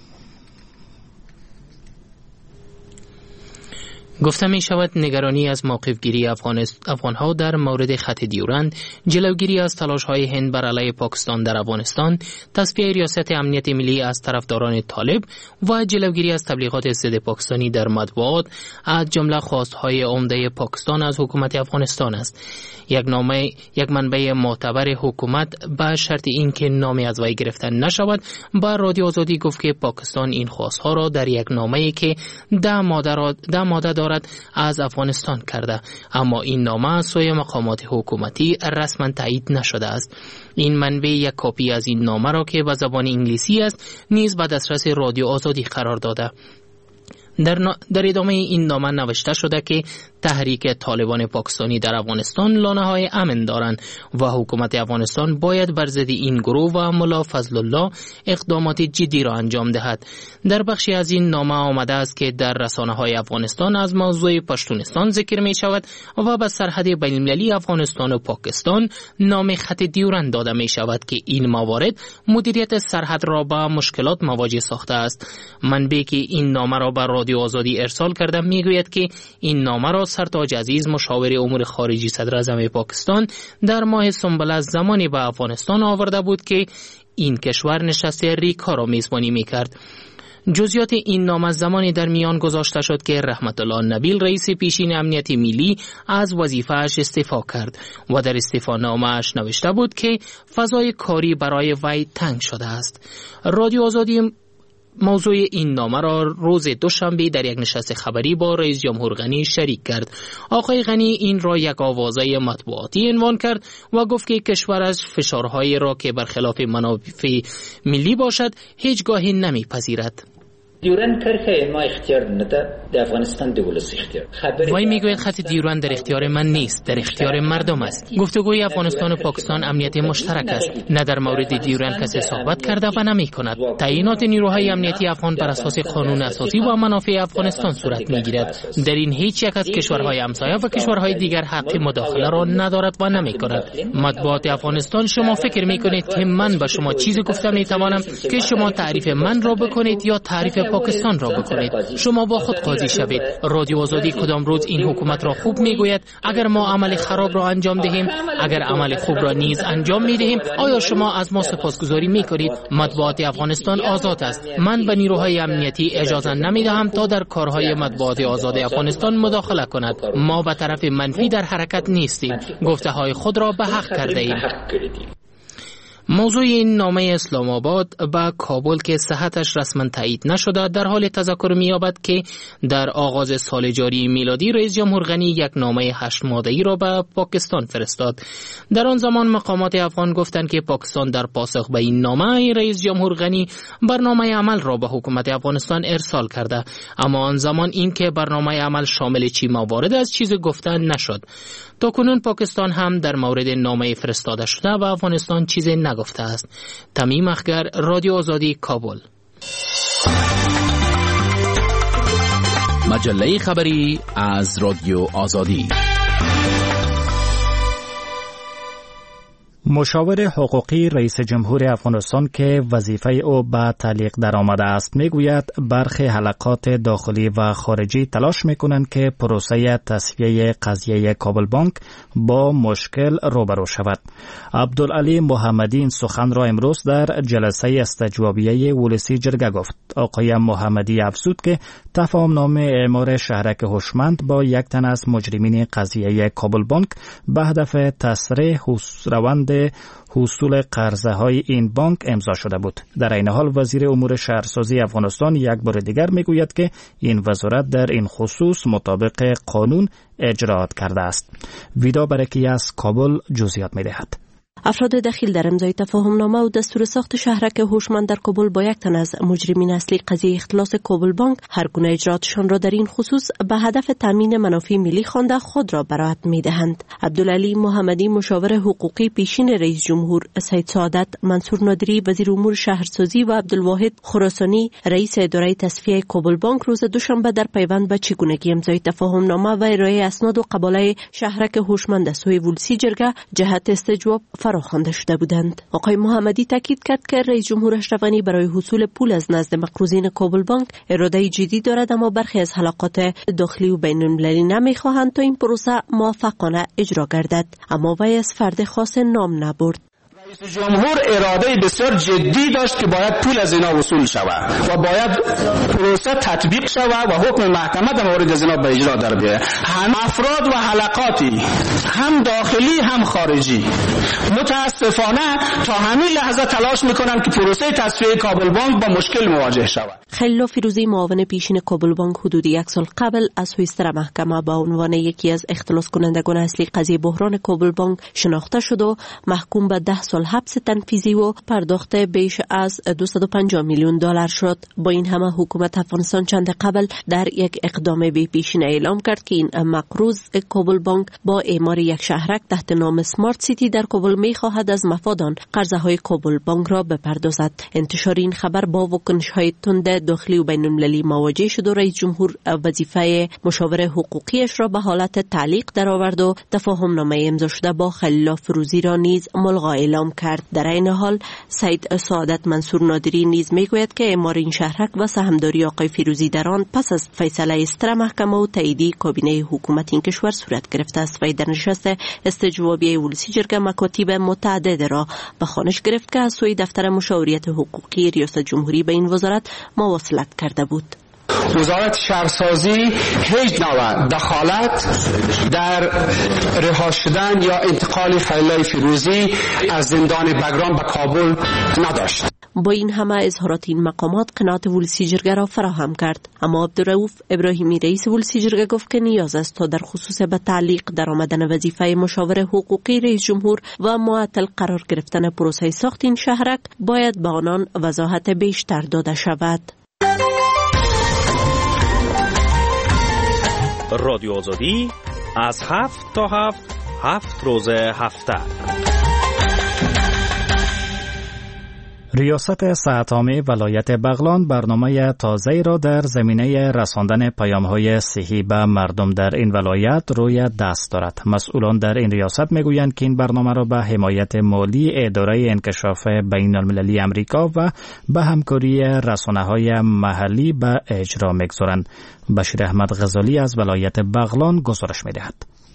S2: گفته می شود نگرانی از موقفگیری افغانها در مورد خط دیورند، جلوگیری از تلاش‌های هند بر علیه پاکستان در افغانستان، تصفیه ریاست امنیت ملی از طرفداران طالب و جلوگیری از تبلیغات ضد پاکستانی در مطبوعات از جمله خواست‌های عمده پاکستان از حکومت افغانستان است. یک منبع معتبر حکومت به شرط اینکه نامی از وی گرفته نشود با رادیو آزادی گفت که پاکستان این خواست‌ها را در یک نامه‌ای که 10 ماده دارد از افغانستان کرده، اما این نامه از سوی مقامات حکومتی رسما تایید نشده است. این منبع یک کپی از این نامه را که به زبان انگلیسی است نیز به دسترس رادیو آزادی قرار داده. در ادامه این نامه نوشته شده که تحریک طالبان پاکستانی در افغانستان لانه‌های امن دارند و حکومت افغانستان باید بر ضد این گروه و ملا فضل الله اقدامات جدی را انجام دهد. در بخشی از این نامه آمده است که در رسانه‌های افغانستان از موضوع پشتونستان ذکر می شود و به سرحد بین‌المللی افغانستان و پاکستان نام خط دیورند داده می شود که این موارد مدیریت سرحد را با مشکلات مواجه ساخته است. منبعی که این نامه را به رادیو آزادی ارسال کرده میگوید که این نامه را سرتاج عزیز مشاور امور خارجی صدر اعظم پاکستان در ماه سنبله زمانی به افغانستان آورده بود که این کشور نشست ریکا را میزبانی میکرد. جزئیات این نامه زمانی در میان گذاشته شد که رحمت الله نبیل رئیس پیشین امنیت ملی از وظیفه‌اش استعفا کرد و در استعفانامه‌اش نوشته بود که فضای کاری برای وی تنگ شده است. رادیو آزادی موضوع این نامه را روز دوشنبه در یک نشست خبری با رئیس جمهور غنی شریک کرد. آقای غنی این را یک آوازه مطبوعاتی عنوان کرد و گفت که کشورش فشارهایی را که برخلاف منافع ملی باشد هیچگاهی نمیپذیرد.
S4: دیورند کرخه ما اختیار نده، در افغانستان دولت اختیار.
S2: وی میگوید خط دیورند در اختیار من نیست، در اختیار مردم است. گفتگوی افغانستان و پاکستان امنیتی مشترک است. نه در مورد دیورند کسی صحبت کرده و نمی کند. تعیینات نیروهای امنیتی افغان بر اساس قانون اساسی و منافع افغانستان صورت میگیرد. در این هیچ یک از کشورهای همسایه و کشورهای دیگر حق مداخله را ندارد و نمی کند. مطبوعات افغانستان، شما فکر میکنید که من به شما چیزی گفته میتوانم که شما تعریف من را بکنید یا تعریف پاکستان را بکنید؟ شما با خود قاضی شوید. رادیو آزادی کدام روز این حکومت را خوب میگوید اگر ما عمل خراب را انجام دهیم، اگر عمل خوب را نیز انجام میدهیم، آیا شما از ما سپاسگزاری میکنید؟ مطبوعات افغانستان آزاد است. من به نیروهای امنیتی اجازه نمیدهم تا در کارهای مطبوعات آزاد افغانستان مداخله کند. ما به طرف منفی در حرکت نیستیم. گفته های خود را به حق کرده ایم. موضوع این نامه اسلام آباد به کابل که صحتش رسما تایید نشده در حال تذکر می‌یابد که در آغاز سال جاری میلادی رئیس جمهور غنی یک نامه 8 ماده‌ای را به پاکستان فرستاد. در آن زمان مقامات افغان گفتند که پاکستان در پاسخ به این نامه رئیس جمهور غنی برنامه عمل را به حکومت افغانستان ارسال کرده، اما آن زمان این که برنامه عمل شامل چی موارد از چیز گفتن نشد. تا کنون پاکستان هم در مورد نامه فرستاده شده به افغانستان چیزی نگفته است. تمیم اخگر، رادیو آزادی، کابل.
S7: مجله خبری از رادیو آزادی.
S20: مشاور حقوقی رئیس جمهور افغانستان که وظیفه او به تعلیق درآمده است میگوید برخی حلقات داخلی و خارجی تلاش میکنند که پروسه تصفیه قضیه کابل بانک با مشکل روبرو شود. عبدالعلی محمدی این سخن را امروز در جلسه استجوابیه ولسی جرگه گفت. آقای محمدی افزود که تفاهمنامه اعمار شهرک هوشمند با یک تن از مجرمین قضیه کابل بانک به هدف تسریع روند حصول قرضه های این بانک امضا شده بود. در این حال وزیر امور شهرسازی افغانستان یک بار دیگر میگوید که این وزارت در این خصوص مطابق قانون اجرات کرده است. ویدا برکی از کابل جزئیات میدهد.
S3: افراد دخیل در امضای تفاهمنامه و دستور ساخت شهرک هوشمند در کابل با یک تن از مجرمین اصلی قضیه اختلاس کابل بانک هر گونه اجراتشان را در این خصوص به هدف تامین منافع ملی خوانده خود را براعت می‌دهند. عبدالعلی محمدی مشاور حقوقی پیشین رئیس جمهور، سید سعادت منصور نادری وزیر امور شهرسازی و عبدالواحد خراسانی رئیس اداره تصفیه کابل بانک روز دوشنبه در پیوند به چگونگی امضای تفاهمنامه و ارائه اسناد و قباله شهرک هوشمند از سوی ولسی جرگه جهت استجواب فراخوانده شده بودند. آقای محمدی تاکید کرد که رئیس جمهور اشرف غنی برای حصول پول از نزد مقروضین کابل بانک اراده جدی دارد، اما برخی از حلقات داخلی و بین المللی نمیخواهند تا این پروسه موفقانه اجرا گردد، اما وی از فرد خاص نام نبرد.
S18: رئیس جمهور اراده بسیار جدی داشت که باید پول از اینا وصول شود و باید پروسه تطبیق شود و حکم محکمه در مورد از اینا به اجرا در بیاید. هم افراد و حلقاتی هم داخلی هم خارجی متاسفانه تا همین لحظه تلاش میکنند که پروسه تصفیه کابل بانک با مشکل مواجه شود.
S3: خلیل فیروزی معاون پیشین کابل بانک حدود 1 سال قبل از سویستر محکمه با عنوان یکی از اختلاس کنندگان اصلی قضیه بحران کابل بانک شناخته شد و محکوم به 10 سال حبس تنفیذی و پرداخت بیش از 250 میلیون دلار شد. با این همه حکومت افغانستان چند قبل در یک اقدام بی پیشینه اعلام کرد که این مقروض کابل بانک با اعمار یک شهرک تحت نام سمارت سیتی در کابل می‌خواهد از مفادان قرضه های کابل بانک را بپردازد. انتشار این خبر با واکنش های تند داخلی و بین المللی مواجه شد و رئیس جمهور وظیفه مشاور حقوقیش را به حالت تعلیق درآورد و تفاهمنامه امضا شده با خلیل فیروزی را نیز ملغا اعلام کرد. در این حال سید سعادت منصور نادری نیز میگوید که اعمار این شهرک و سهامداری آقای فیروزی در آن پس از فیصله استر محکمه و تایید کابینه حکومت این کشور صورت گرفته است. وی در نشست استجوابیه ولسی جرگه مکاتیب متعدد را به خوانش گرفت که از سوی دفتر مشاوریت حقوقی ریاست جمهوری به این وزارت مواصلت کرده بود.
S18: وزارت شهرسازی هیچ نوع دخالت در رها شدن یا انتقال خلیل فیروزی از زندان بگرام به کابل نداشت.
S3: با این همه اظهارات این مقامات قناعت ولسی جرگه را فراهم کرد، اما عبدالرؤوف ابراهیمی رئیس ولسی جرگه گفت که نیاز است تا در خصوص به تعلیق درآمدن وظیفه مشاور حقوقی رئیس جمهور و معطل قرار گرفتن پروسه ساخت این شهرک باید به آنان وضاحت بیشتر داده شود.
S20: رادیو آزادی از 7 تا 7 روز هفته. ریاست صحت‌عامه ولایت بغلان برنامه تازه‌ای را در زمینه رساندن پیام‌های صحی به مردم در این ولایت روی دست دارد. مسئولان در این ریاست میگویند که این برنامه را به حمایت مالی اداره انکشاف بین‌المللی امریکا و به همکاری رسانه‌های محلی به اجرا می‌گذارند. بشیر احمد غزالی از ولایت بغلان گزارش می‌دهد.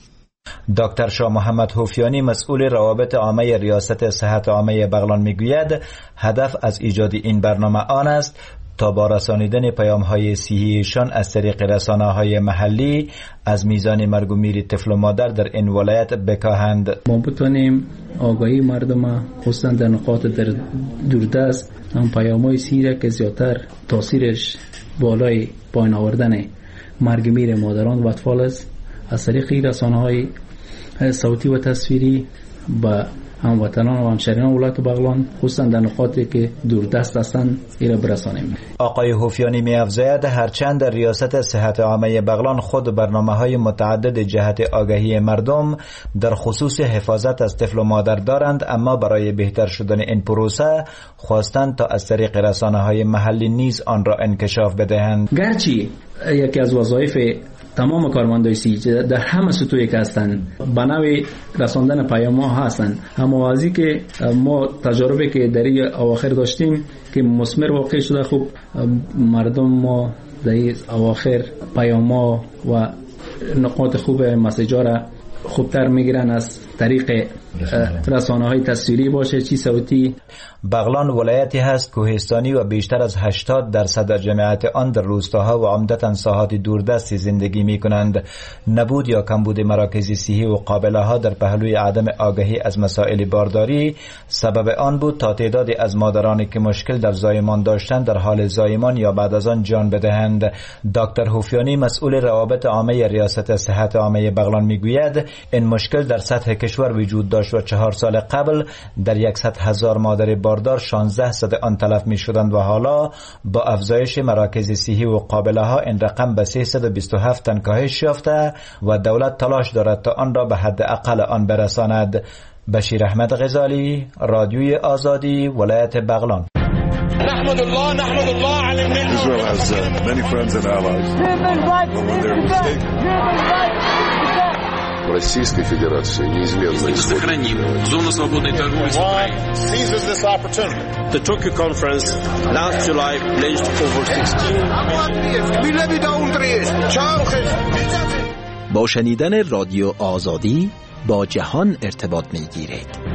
S11: دکتر شاه محمد هوفیانی مسئول روابط عامه ریاست صحت عامه بغلان میگوید هدف از ایجاد این برنامه آن است تا با رسانیدن پیام‌های صحیحشان از طریق رسانه‌های محلی از میزان مرگ و میر طفل و مادر در این ولایت بکاهند.
S12: ما بتونیم آگاهی مردم خصوصا در نقاط در دوردست هم پیام‌های صحیح که زیادتر تاثیرش بالای پایین آوردن مرگ میر مادران و اطفال است از طریق رسانه‌های صوتی و تصویری با هموطنان و همشهریان ولایت بغلان خصوصا در نقاطی که دوردست هستند ایرا برسانیم.
S11: آقای هوفیانی می‌افزاید هرچند در ریاست صحت عامه بغلان خود برنامه‌های متعدد جهت آگاهی مردم در خصوص حفاظت از طفل و مادر دارند، اما برای بهتر شدن این پروسه خواستند تا از طریق رسانه‌های محلی نیز آن را انکشاف بدهند.
S12: گرچه یکی از وظایف تمام کارمندای سی در همه سطوحی که هستند بناوی رساندن پیام‌ها هستند، اما وضعی که ما تجربه که در این اواخر داشتیم که مثمر واقع شده، خوب مردم ما در این اواخر پیام‌ها و نقاط خوب مسیج‌ها را خوبتر میگیرن از طریق رسانه‌های تصویری باشه چی صوتی.
S11: بغلان ولایتی هست کوهستانی و بیشتر از 80% جمعیت آن در روستاها و عمدتاً ساحات دوردستی زندگی می کنند. نبود یا کمبود مراکز صحی و قابله ها در پهلوی عدم آگاهی از مسائل بارداری سبب آن بود تا تعدادی از مادرانی که مشکل در زایمان داشتند در حال زایمان یا بعد از آن جان بدهند. دکتر هوفیانی مسئول روابط عامه ریاست صحت عامه بغلان میگوید این مشکل در سطح کشور وجود داشت و 4 سال قبل در 100,000 مادر باردار 16% آن تلف می شدند و حالا با افزایش مراکز صحی و قابله ها این رقم به 327 تن کاهش یافته و دولت تلاش دارد تا آن را به حد اقل آن برساند. بشیر احمد غزالی، رادیوی آزادی، ولایت بغلان.
S23: نحمد الله على النعمة. Israel has many friends and allies. When they're mistaken.
S24: Российской Федерации неизменно
S25: сохраним зону свободной торговли с Украиной.
S23: Seizes this opportunity.
S26: The Tokyo conference last July pledged over 16
S27: با شنیدن رادیو آزادی با جهان ارتباط می‌گیرید.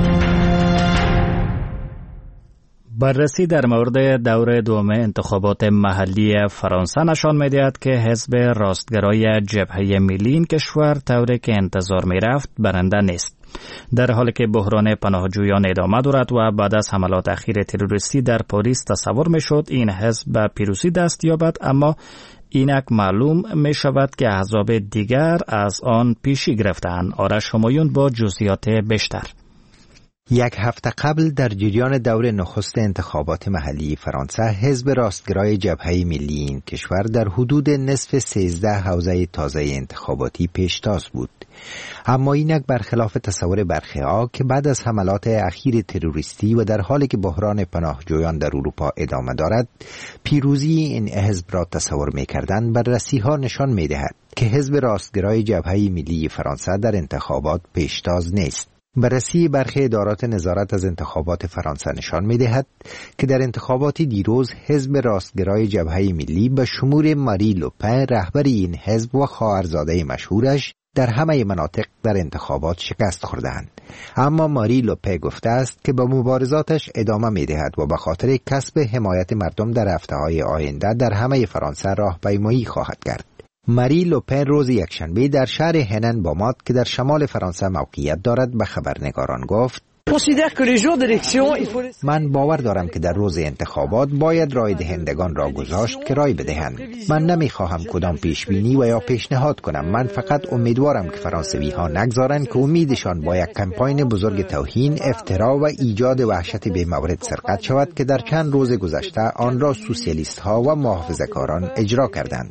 S20: بررسی در مورد دور دوم انتخابات محلی فرانسه نشان می‌دهد که حزب راستگرای جبهه ملی این کشور طوری که انتظار می‌رفت برنده نیست. در حالی که بحران پناهجویان ادامه دارد و بعد از حملات اخیر تروریستی در پاریس تصور می‌شد این حزب به پیروزی دست یابد، اما اینک معلوم می شود که احزاب دیگر از آن پیشی گرفتند. آرش همایون با جزئیات بیشتر.
S28: یک هفته قبل در جریان دور نخست انتخابات محلی فرانسه حزب راستگرای جبهه ملی این کشور در حدود نصف 13 حوزه تازه انتخاباتی پیشتاز بود، اما اینک برخلاف تصور برخی‌ها که بعد از حملات اخیر تروریستی و در حالی که بحران پناهجویان در اروپا ادامه دارد پیروزی این حزب را تصور می‌کردند، بررسی‌ها نشان می‌دهد که حزب راستگرای جبهه ملی فرانسه در انتخابات پیشتاز نیست. بررسی برخی ادارات نظارت از انتخابات فرانسه نشان می‌دهد که در انتخابات دیروز حزب راستگرای جبهه ملی به شمول ماری لوپن رهبر این حزب و خواهرزاده مشهورش در همه مناطق در انتخابات شکست خوردند، اما ماری لوپن گفته است که به مبارزاتش ادامه می‌دهد و به خاطر کسب حمایت مردم در هفته‌های آینده در همه فرانسه راهپیمایی خواهد کرد. ماری لوپن روز یکشنبه در شهر هنن بامات که در شمال فرانسه موقعیت دارد به خبرنگاران گفت من باور دارم که در روز انتخابات باید رای دهندگان را گذاشت که رای بدهند. من نمیخواهم کدام پیشبینی و یا پیشنهاد کنم. من فقط امیدوارم که فرانسوی ها نگذارند که امیدشان با یک کمپاین بزرگ توهین، افترا و ایجاد وحشت بی مورد سرقت شود که در چند روز گذشته آن را سوسیالیست ها و محافظه‌کاران اجرا کردند.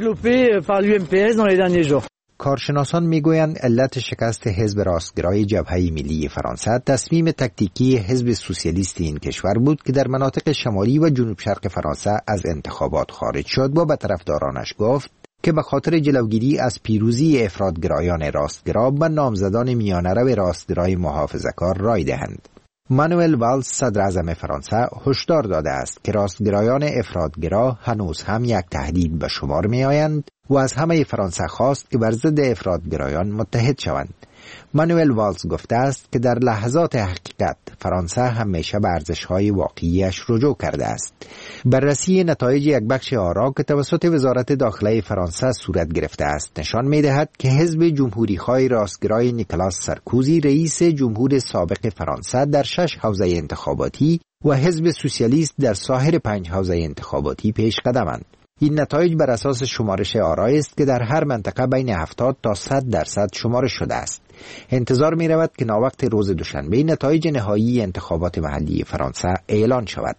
S28: کارشناسان میگویند علت شکست حزب راستگرای جبهه ملی فرانسه تصمیم تکتیکی حزب سوسیالیست این کشور بود که در مناطق شمالی و جنوب شرق فرانسه از انتخابات خارج شد و به طرفدارانش گفت که به خاطر جلوگیری از پیروزی افراطگرایان راستگرا به نامزدان میانه‌رو راستگرای محافظه‌کار رای دهند. مانوئل والز صدر اعظم فرانسه هشدار داده است که راستگرایان افراطگرا هنوز هم یک تهدید به شمار می آیند و از همه فرانسه خواست که بر ضد افراطگرایان متحد شوند. مانوئل والز گفته است که در لحظات حقیقت فرانسه همیشه به ارزش‌های واقعیش رجوع کرده است. بررسی نتایج یک بخش آرا که توسط وزارت داخله فرانسه صورت گرفته است نشان می‌دهد که حزب جمهوری‌خواه راستگرای نیکلاس سارکوزی رئیس جمهور سابق فرانسه در 6 حوزه انتخاباتی و حزب سوسیالیست در سایر 5 حوزه انتخاباتی پیش قدمند. این نتایج بر اساس شمارش آرا است که در هر منطقه بین 70 تا 100% شمارش شده است. انتظار می رود که ناوقت روز دوشنبه نتایج نهایی انتخابات محلی فرانسه اعلان شود.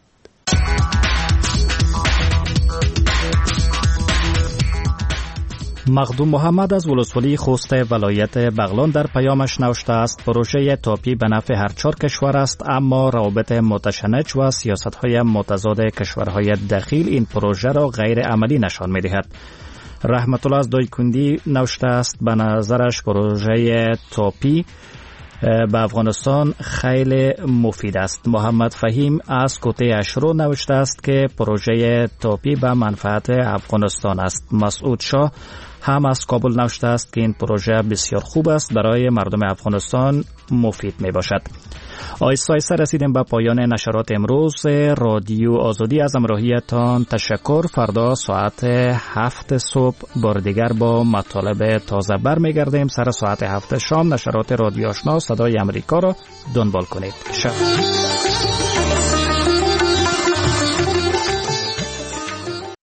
S20: مخدوم محمد از ولسوالی خوست ولایت بغلان در پیامش نوشته است پروژه تاپی به نفع هر 4 کشور است، اما روابط متشنج و سیاست‌های متضاد کشورهای داخل این پروژه را غیر عملی نشان می‌دهد. رحمت الله از دایکندی نوشته است به نظرش پروژه تاپی به افغانستان خیلی مفید است. محمد فهیم از کوته اشرو نوشته است که پروژه تاپی به منفعت افغانستان است. مسعود شاه هم از کابل نوشته است که این پروژه بسیار خوب است، برای مردم افغانستان مفید می باشد. آیسته آیسته رسیدیم به پایان نشرات امروز رادیو آزادی. از همراهیتان تشکر. فردا ساعت 7 صبح بار دیگر با مطالب تازه برمیگردیم. سر ساعت 7 شام نشرات رادیو آشنا صدای امریکا را دنبال کنید. شب